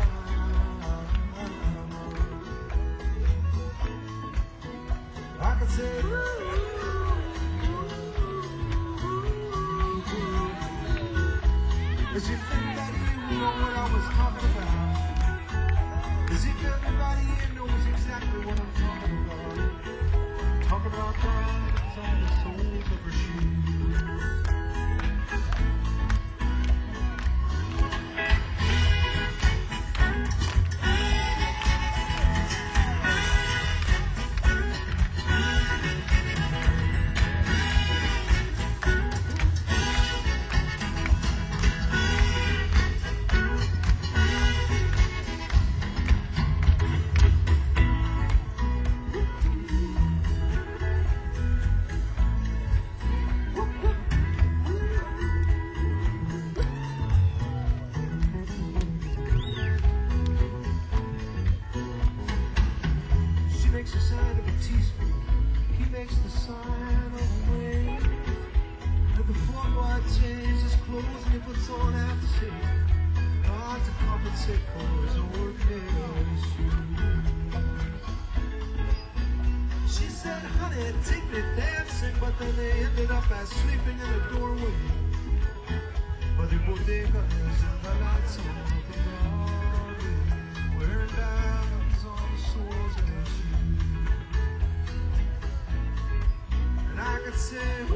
I could say, as if anybody here would know what I was talking about. As if everybody here knows exactly what I'm talking about. I'm talking about diamonds on the soles of her shoes. Makes the sign of a teaspoon. He makes the sign of a wave. With the floor boy changes his clothes and he puts on half the shade. Not to compensate for his ordinary shoes. She said, honey, take me dancing, but then they ended up as sleeping in a doorway. But the bodega is in the lights on the Broadway, wearing diamonds on the soles of their shoes. I could say, ooh,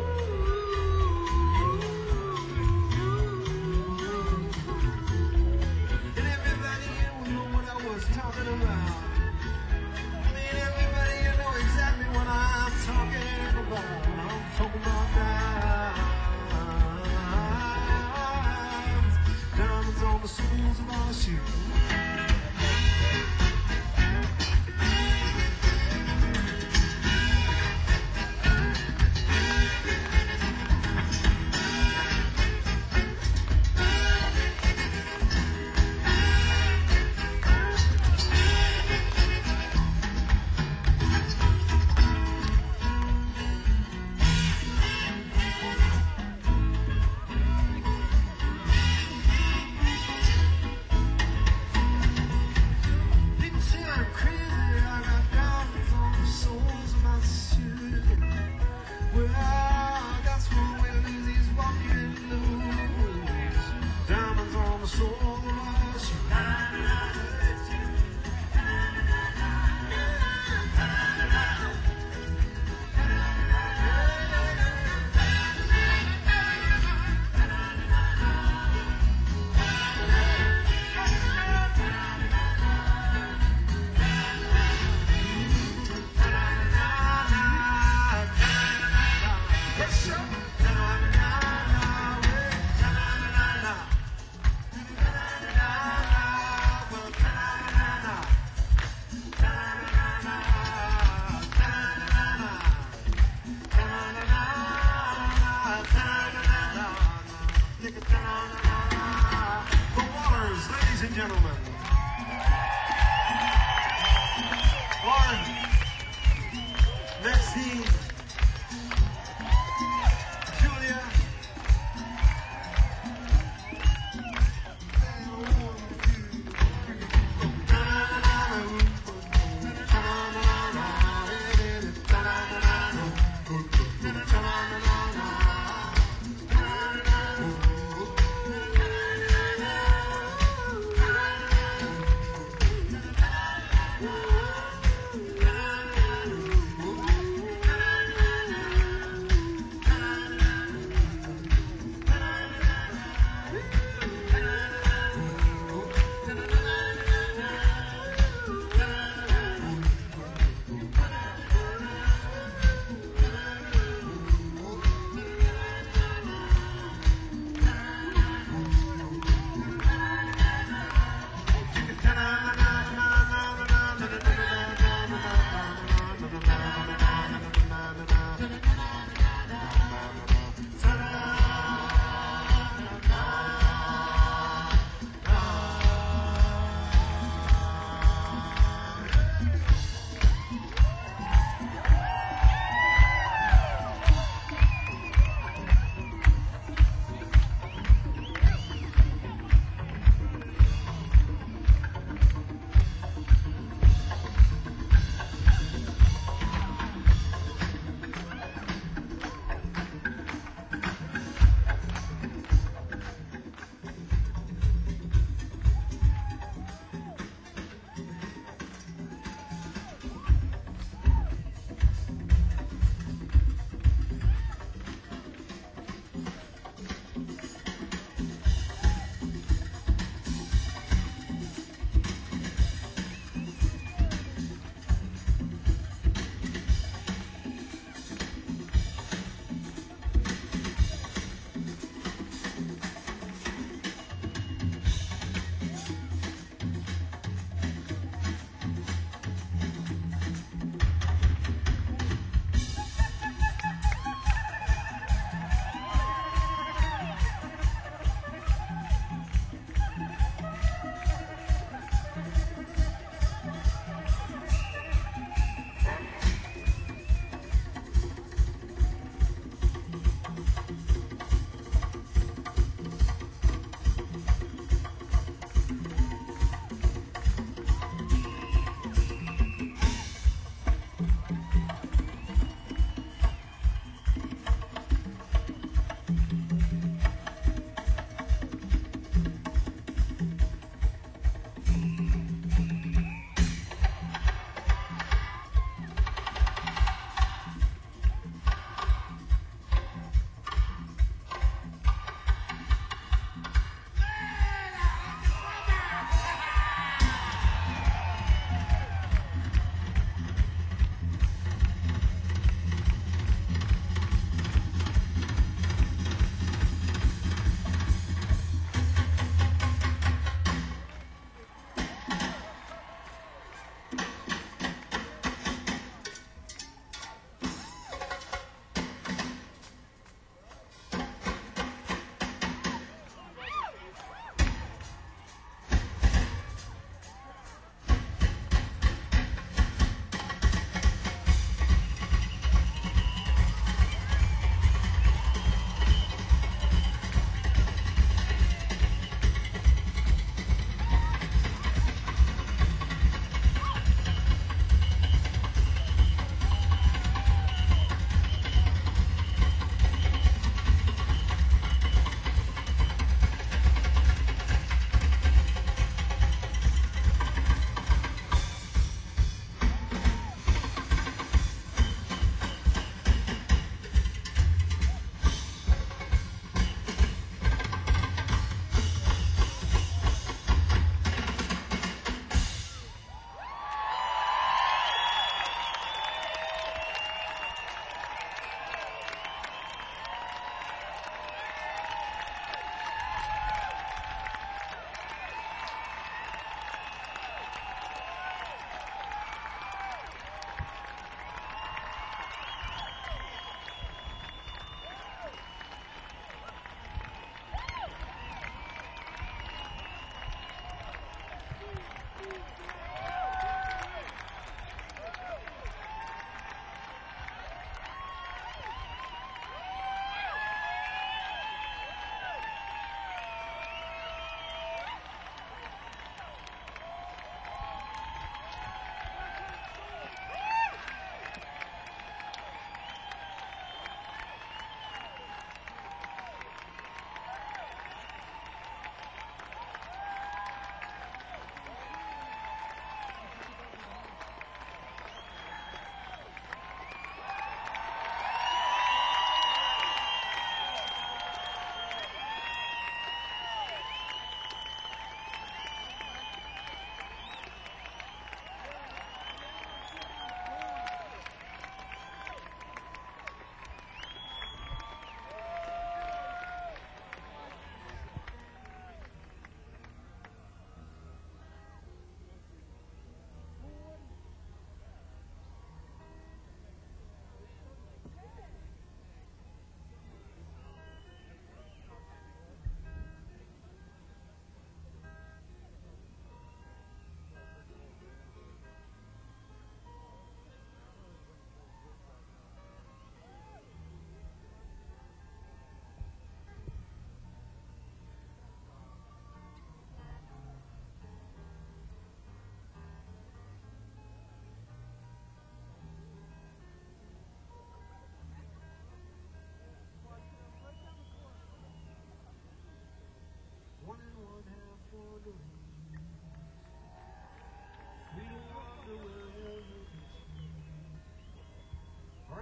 and everybody here will know what I was talking about. I mean, everybody here know exactly what I'm talking about. I'm talking about diamonds, diamonds on the soles of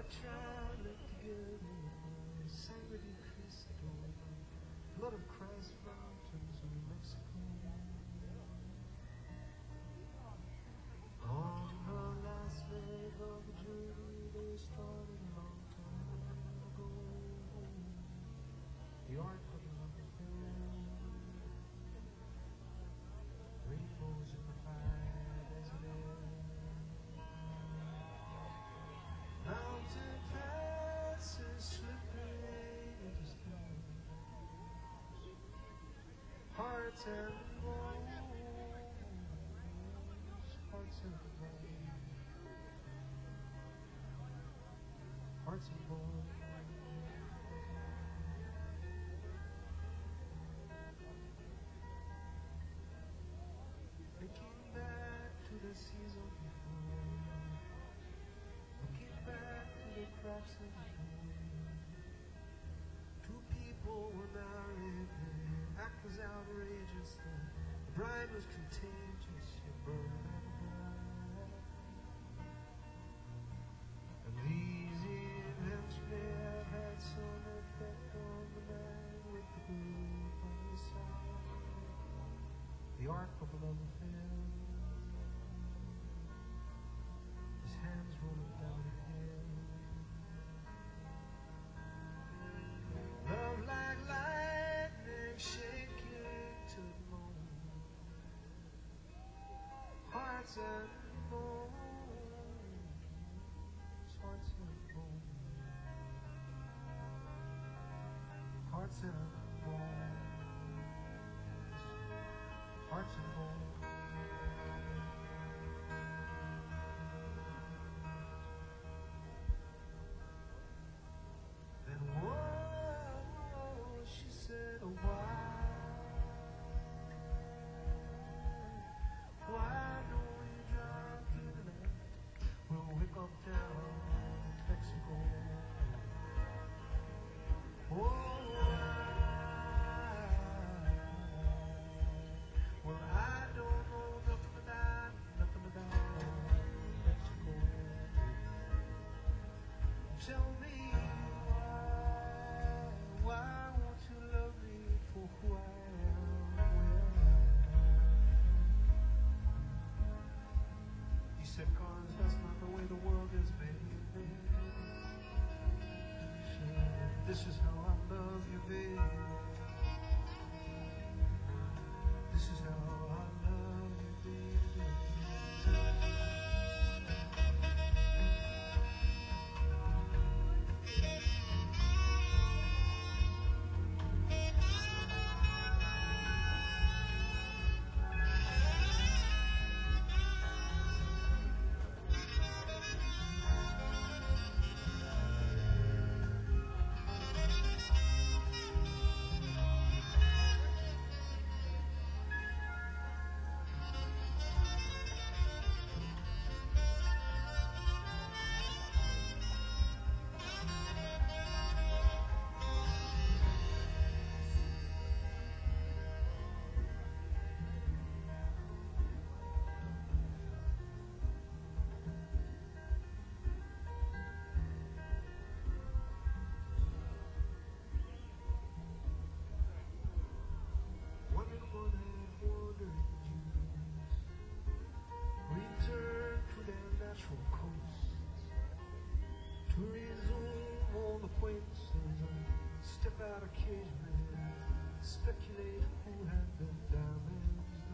child lived together, sangre de Cristo, blood of Christ, fountains of Mexico. On her last leg of the journey, they started a long time ago. The ark of love affair, rainbows in the fire desert air. Mountain passes slipping into stone, hearts and bones, hearts and bones, hearts and bones. Looking back to the season before, looking back to the cracks of the door. Two people were married, the act was outrageous, the bride was contagious, she burned at the bride. And these events may have had some effect on the man with the group on his side. The ark of a love affair, his hands rolling down her hair. Love like lightning shaking to the moon, hearts and bones, hearts and bones, hearts and bones, hearts and bones. Then whoa, she said, oh, why, why don't we drive through the night? We'll wake up down in Mexico. Oh, well, I don't know nothing about, nothing about Mexico. Tell me why, why won't you love me for who I am, where I am? He said, cause that's not the way the world is, baby. This is how I love you, baby. This is how I love you, baby. Return to their natural coast, to resume old acquaintances, step out occasionally, speculate who had been damaged the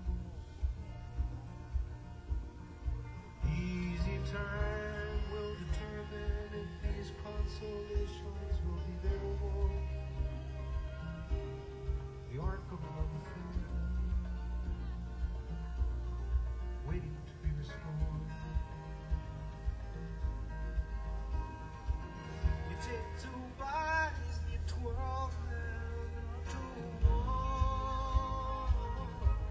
most. Easy time will determine if these consolations will be their reward. The ark of love affair, waiting to be restored. You take two bodies and you twirl them into one.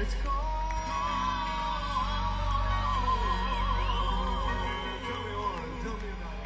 it's gone. Tell me one, tell me another.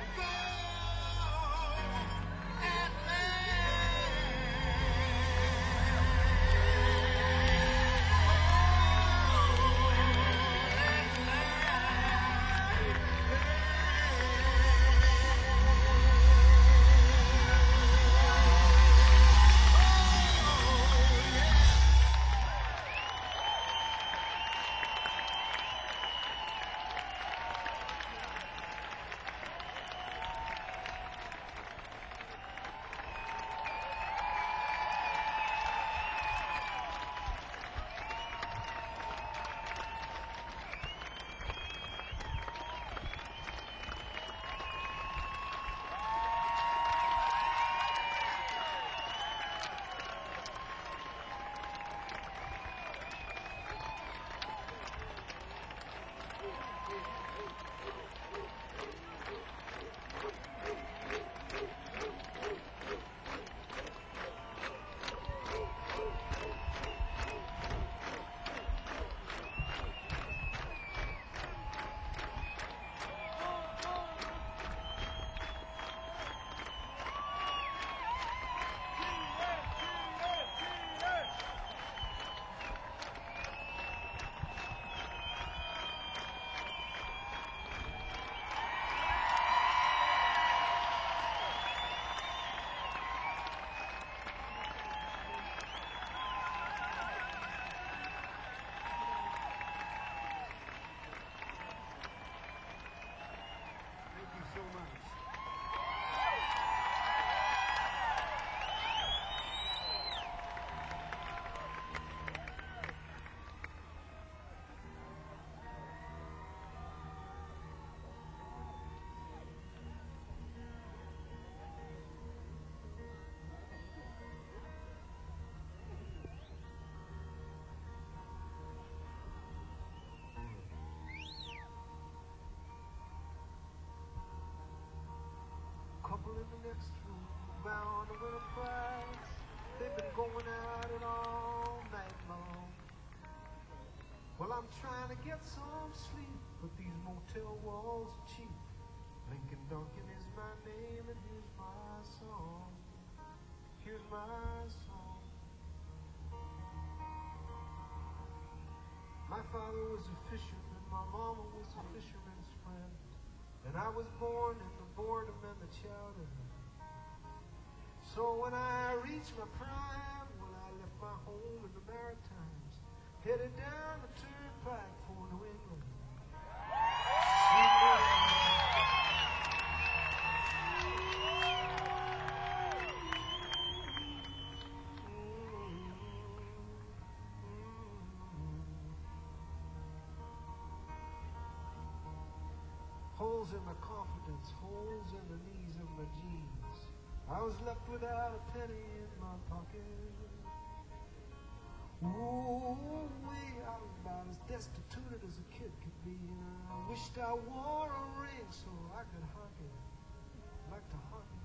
Couple in the next room, bound to win a prize. They've been going at it all night long. Well, I'm trying to get some sleep, but these motel walls are cheap. Lincoln Duncan is my name, and here's my song. Here's my song. My father was a fisherman, my mama was a fisherman's friend. And I was born in the boredom and the chowder. So when I reached my prime, well, I left my home in the Maritimes, headed down the turnpike for New England. Sweet New England. Holes in my confidence, holes in the knees of my jeans. I was left without a penny in my pocket. Ooh, wee, I was about as destitute as a kid could be. And I wished I wore a ring so I could hug it, like to hug it.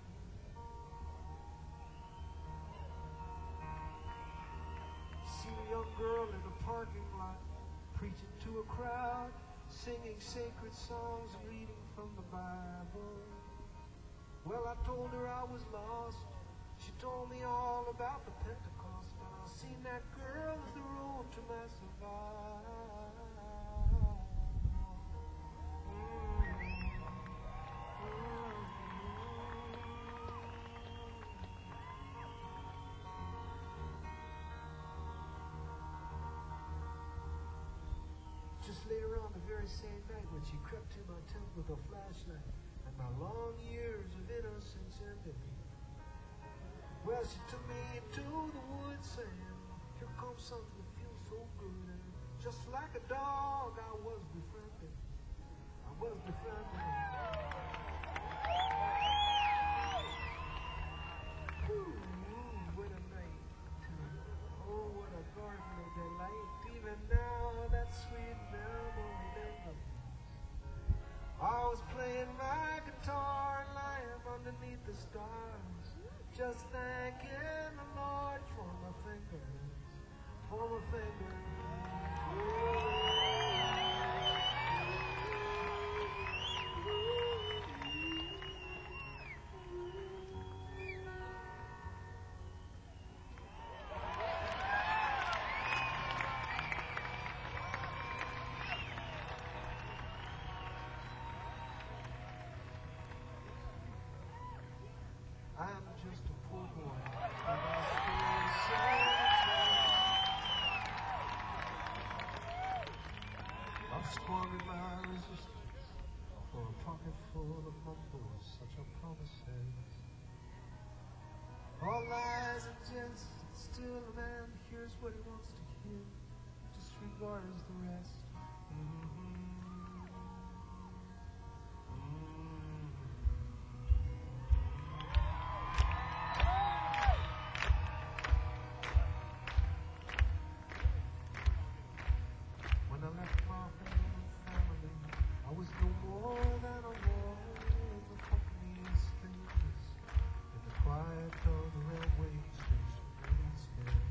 See a young girl in a parking lot, preaching to a crowd, singing sacred songs and reading from the Bible. Well, I told her I was lost. She told me all about the Pentecost, and I seen that girl as the road to my survival. Just later on the very same night when she crept to my tent with a flashlight, and my long years of innocence ended. Well, she took me into the woods saying, here comes something that feels so good. And just like a dog, I was befriended. I was befriended. Ooh, what a night. Oh, what a garden of delight. Even now, that sweet memory lingers. I was playing my guitar and lying underneath the stars, just thanking the Lord for my fingers, for my fingers. yes, still a man hears what he wants to hear, disregards the rest. Mm-hmm. When I left my home and family, I was no more than a wall in the company of strangers, in the quiet of the railway station, really scared.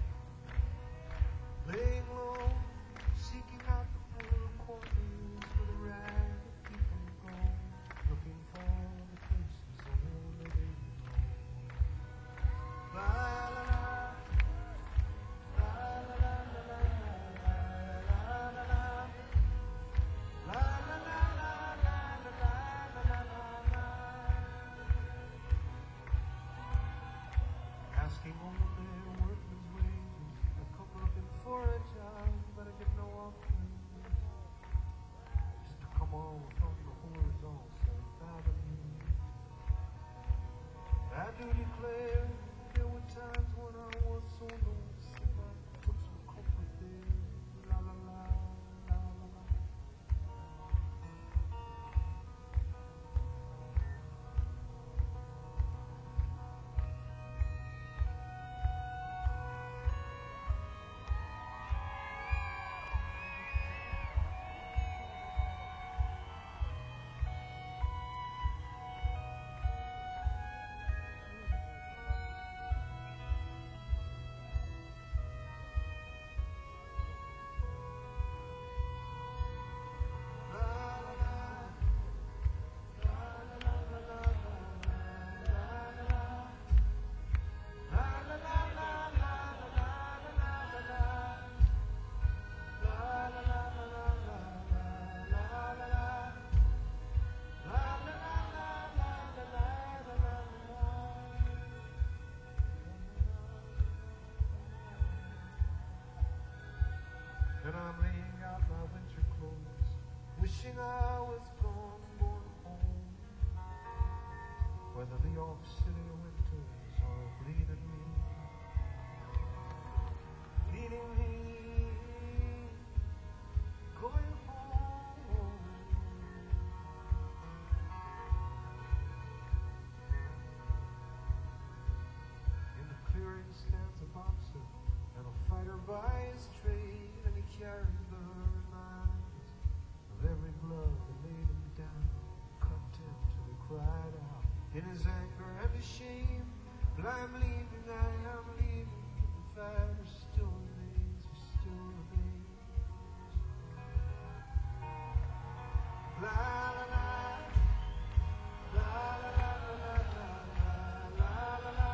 Laying low, seeking out the poorer corners where the ragged people go, looking for the places only they know. La la la, la la la la la. Asking only their workman's wages, I come looking for a job, but I get no offering. Just to come on from the horizontal Seventh Avenue. I do declare there were times when I was so lonesome I took some comfort there. La la la, la la la. And I'm laying out my winter clothes, wishing I was gone, going home. Whether the off-city winters are bleeding me, leading me, going home. In the clearing stands a boxer and a fighter by his trade, and he carries the reminders of every glove that laid him down, cut him till he cried out in his anger and his shame. But I'm leaving, I am leaving, the fighter still remains, he still remains. La la la, la la la la la la la la.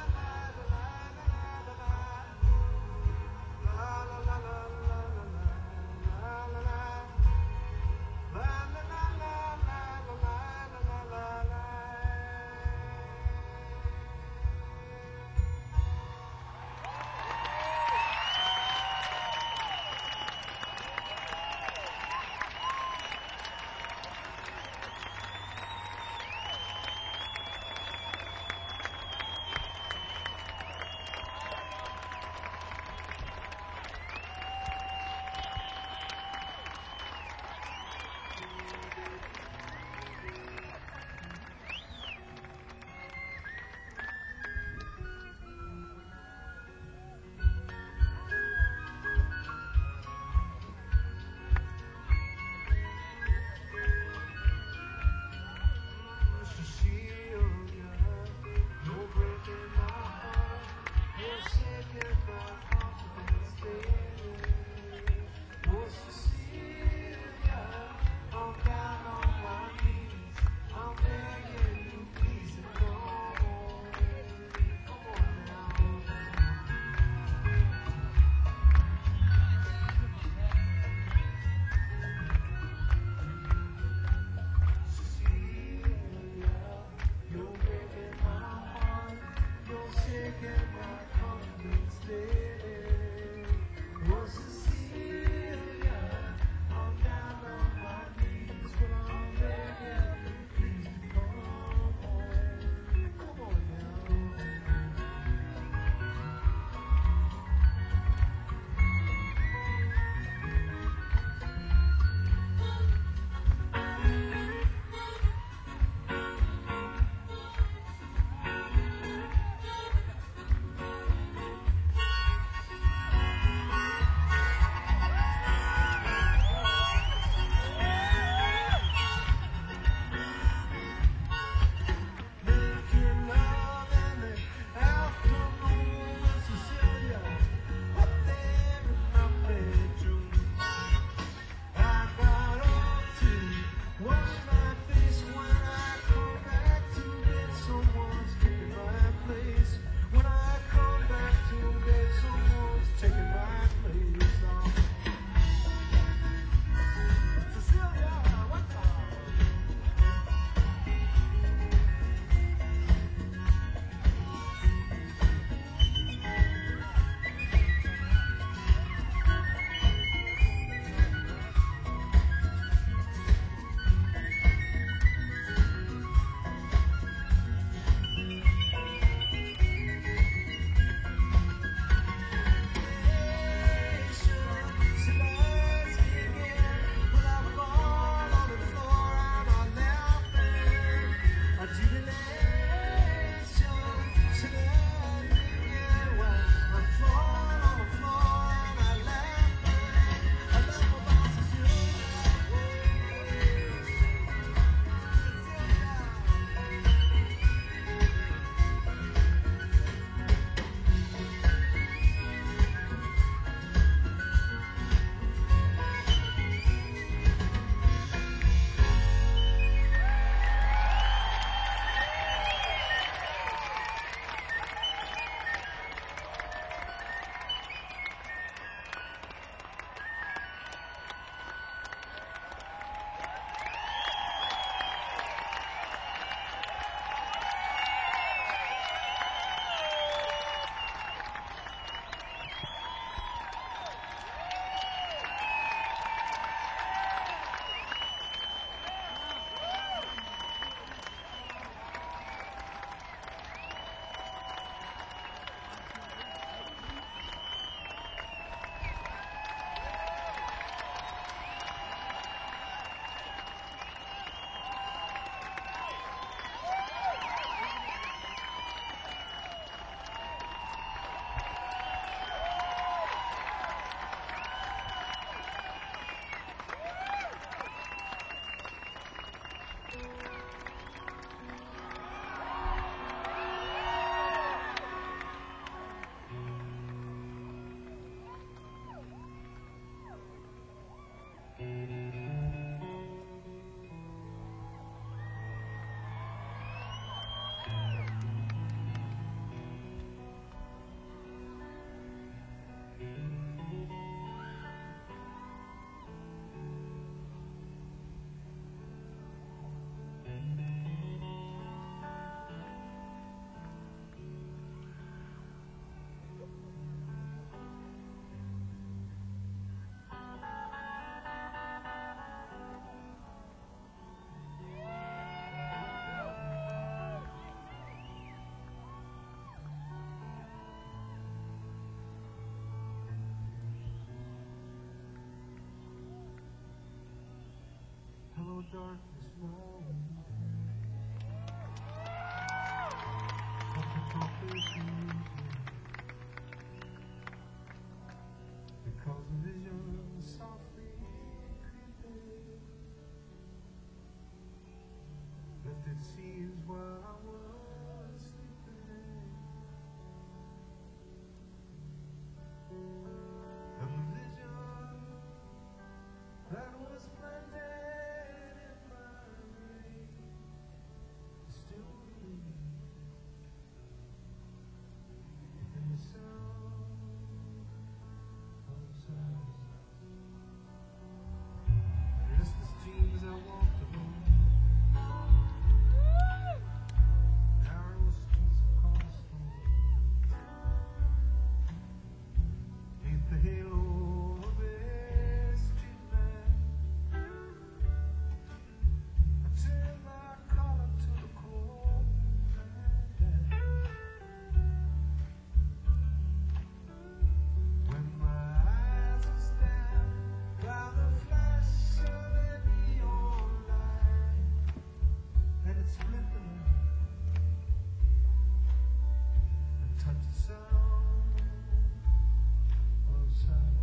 La darkness now we pray. But the trumpet is because the vision softly creeping lifted seas while I was sleeping, and the vision that was planted in my brain is still breathing within the sound of silence. Restless dreams I walked alone, narrow streets of cobblestone, beneath the halo of a street lamp. I turned my collar to the cold night air. When my eyes were stabbed by the flash of a neon light, and it split the night and touched the sound of silence.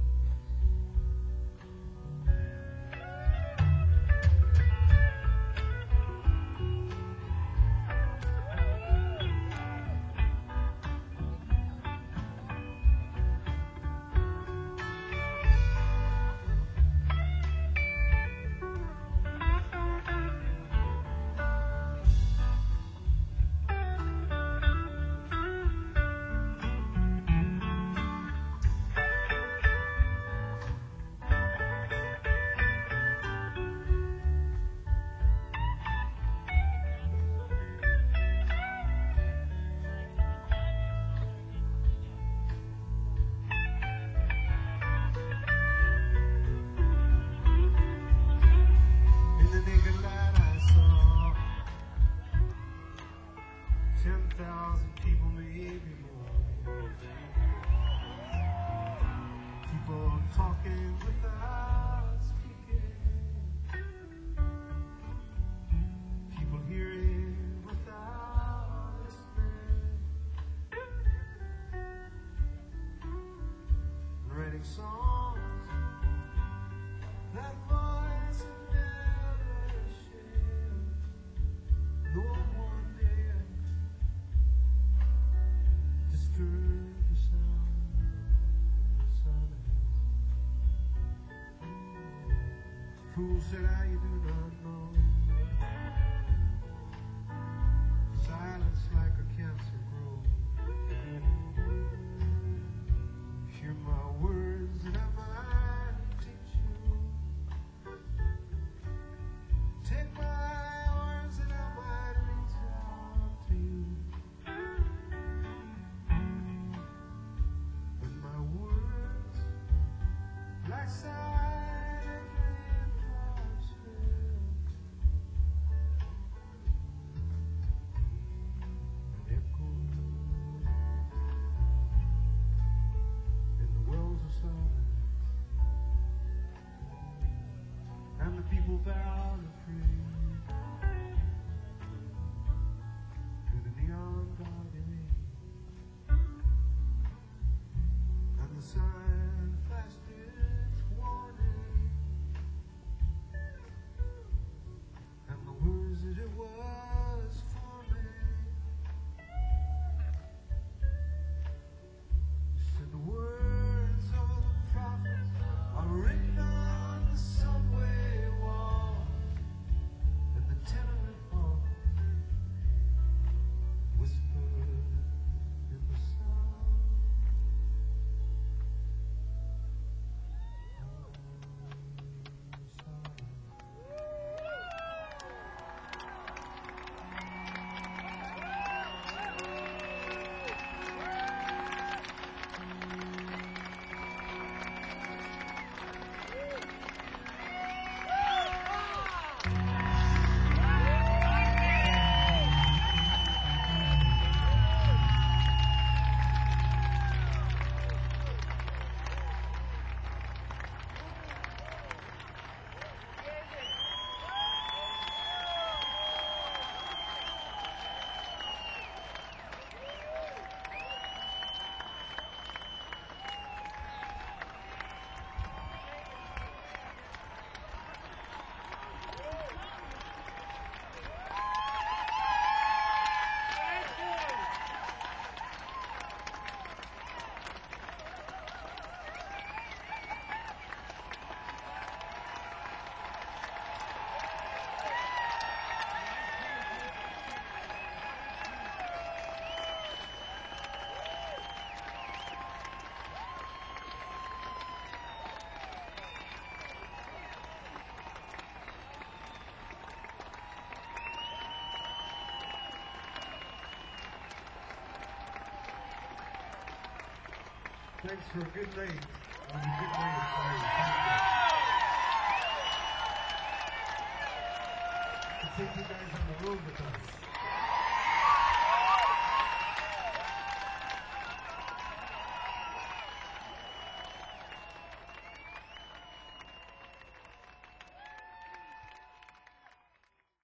In the naked light I saw ten thousand people, maybe more. People talking without speaking. People hearing without listening. Writing songs that voice never shared. No one dared disturb the sound of silence. Fool said I, you do not know. Silence like a cancer grows. Hear my words that I might teach you. Take my words and I might reach out to you. But my words, like silent raindrops, fell and echoed in the wells of silence. And the people bowed and prayed to the neon god in me. And the sign flashed its warning Thanks for a good night. It was a good night of fire. Thank you. To take you guys on the road with us.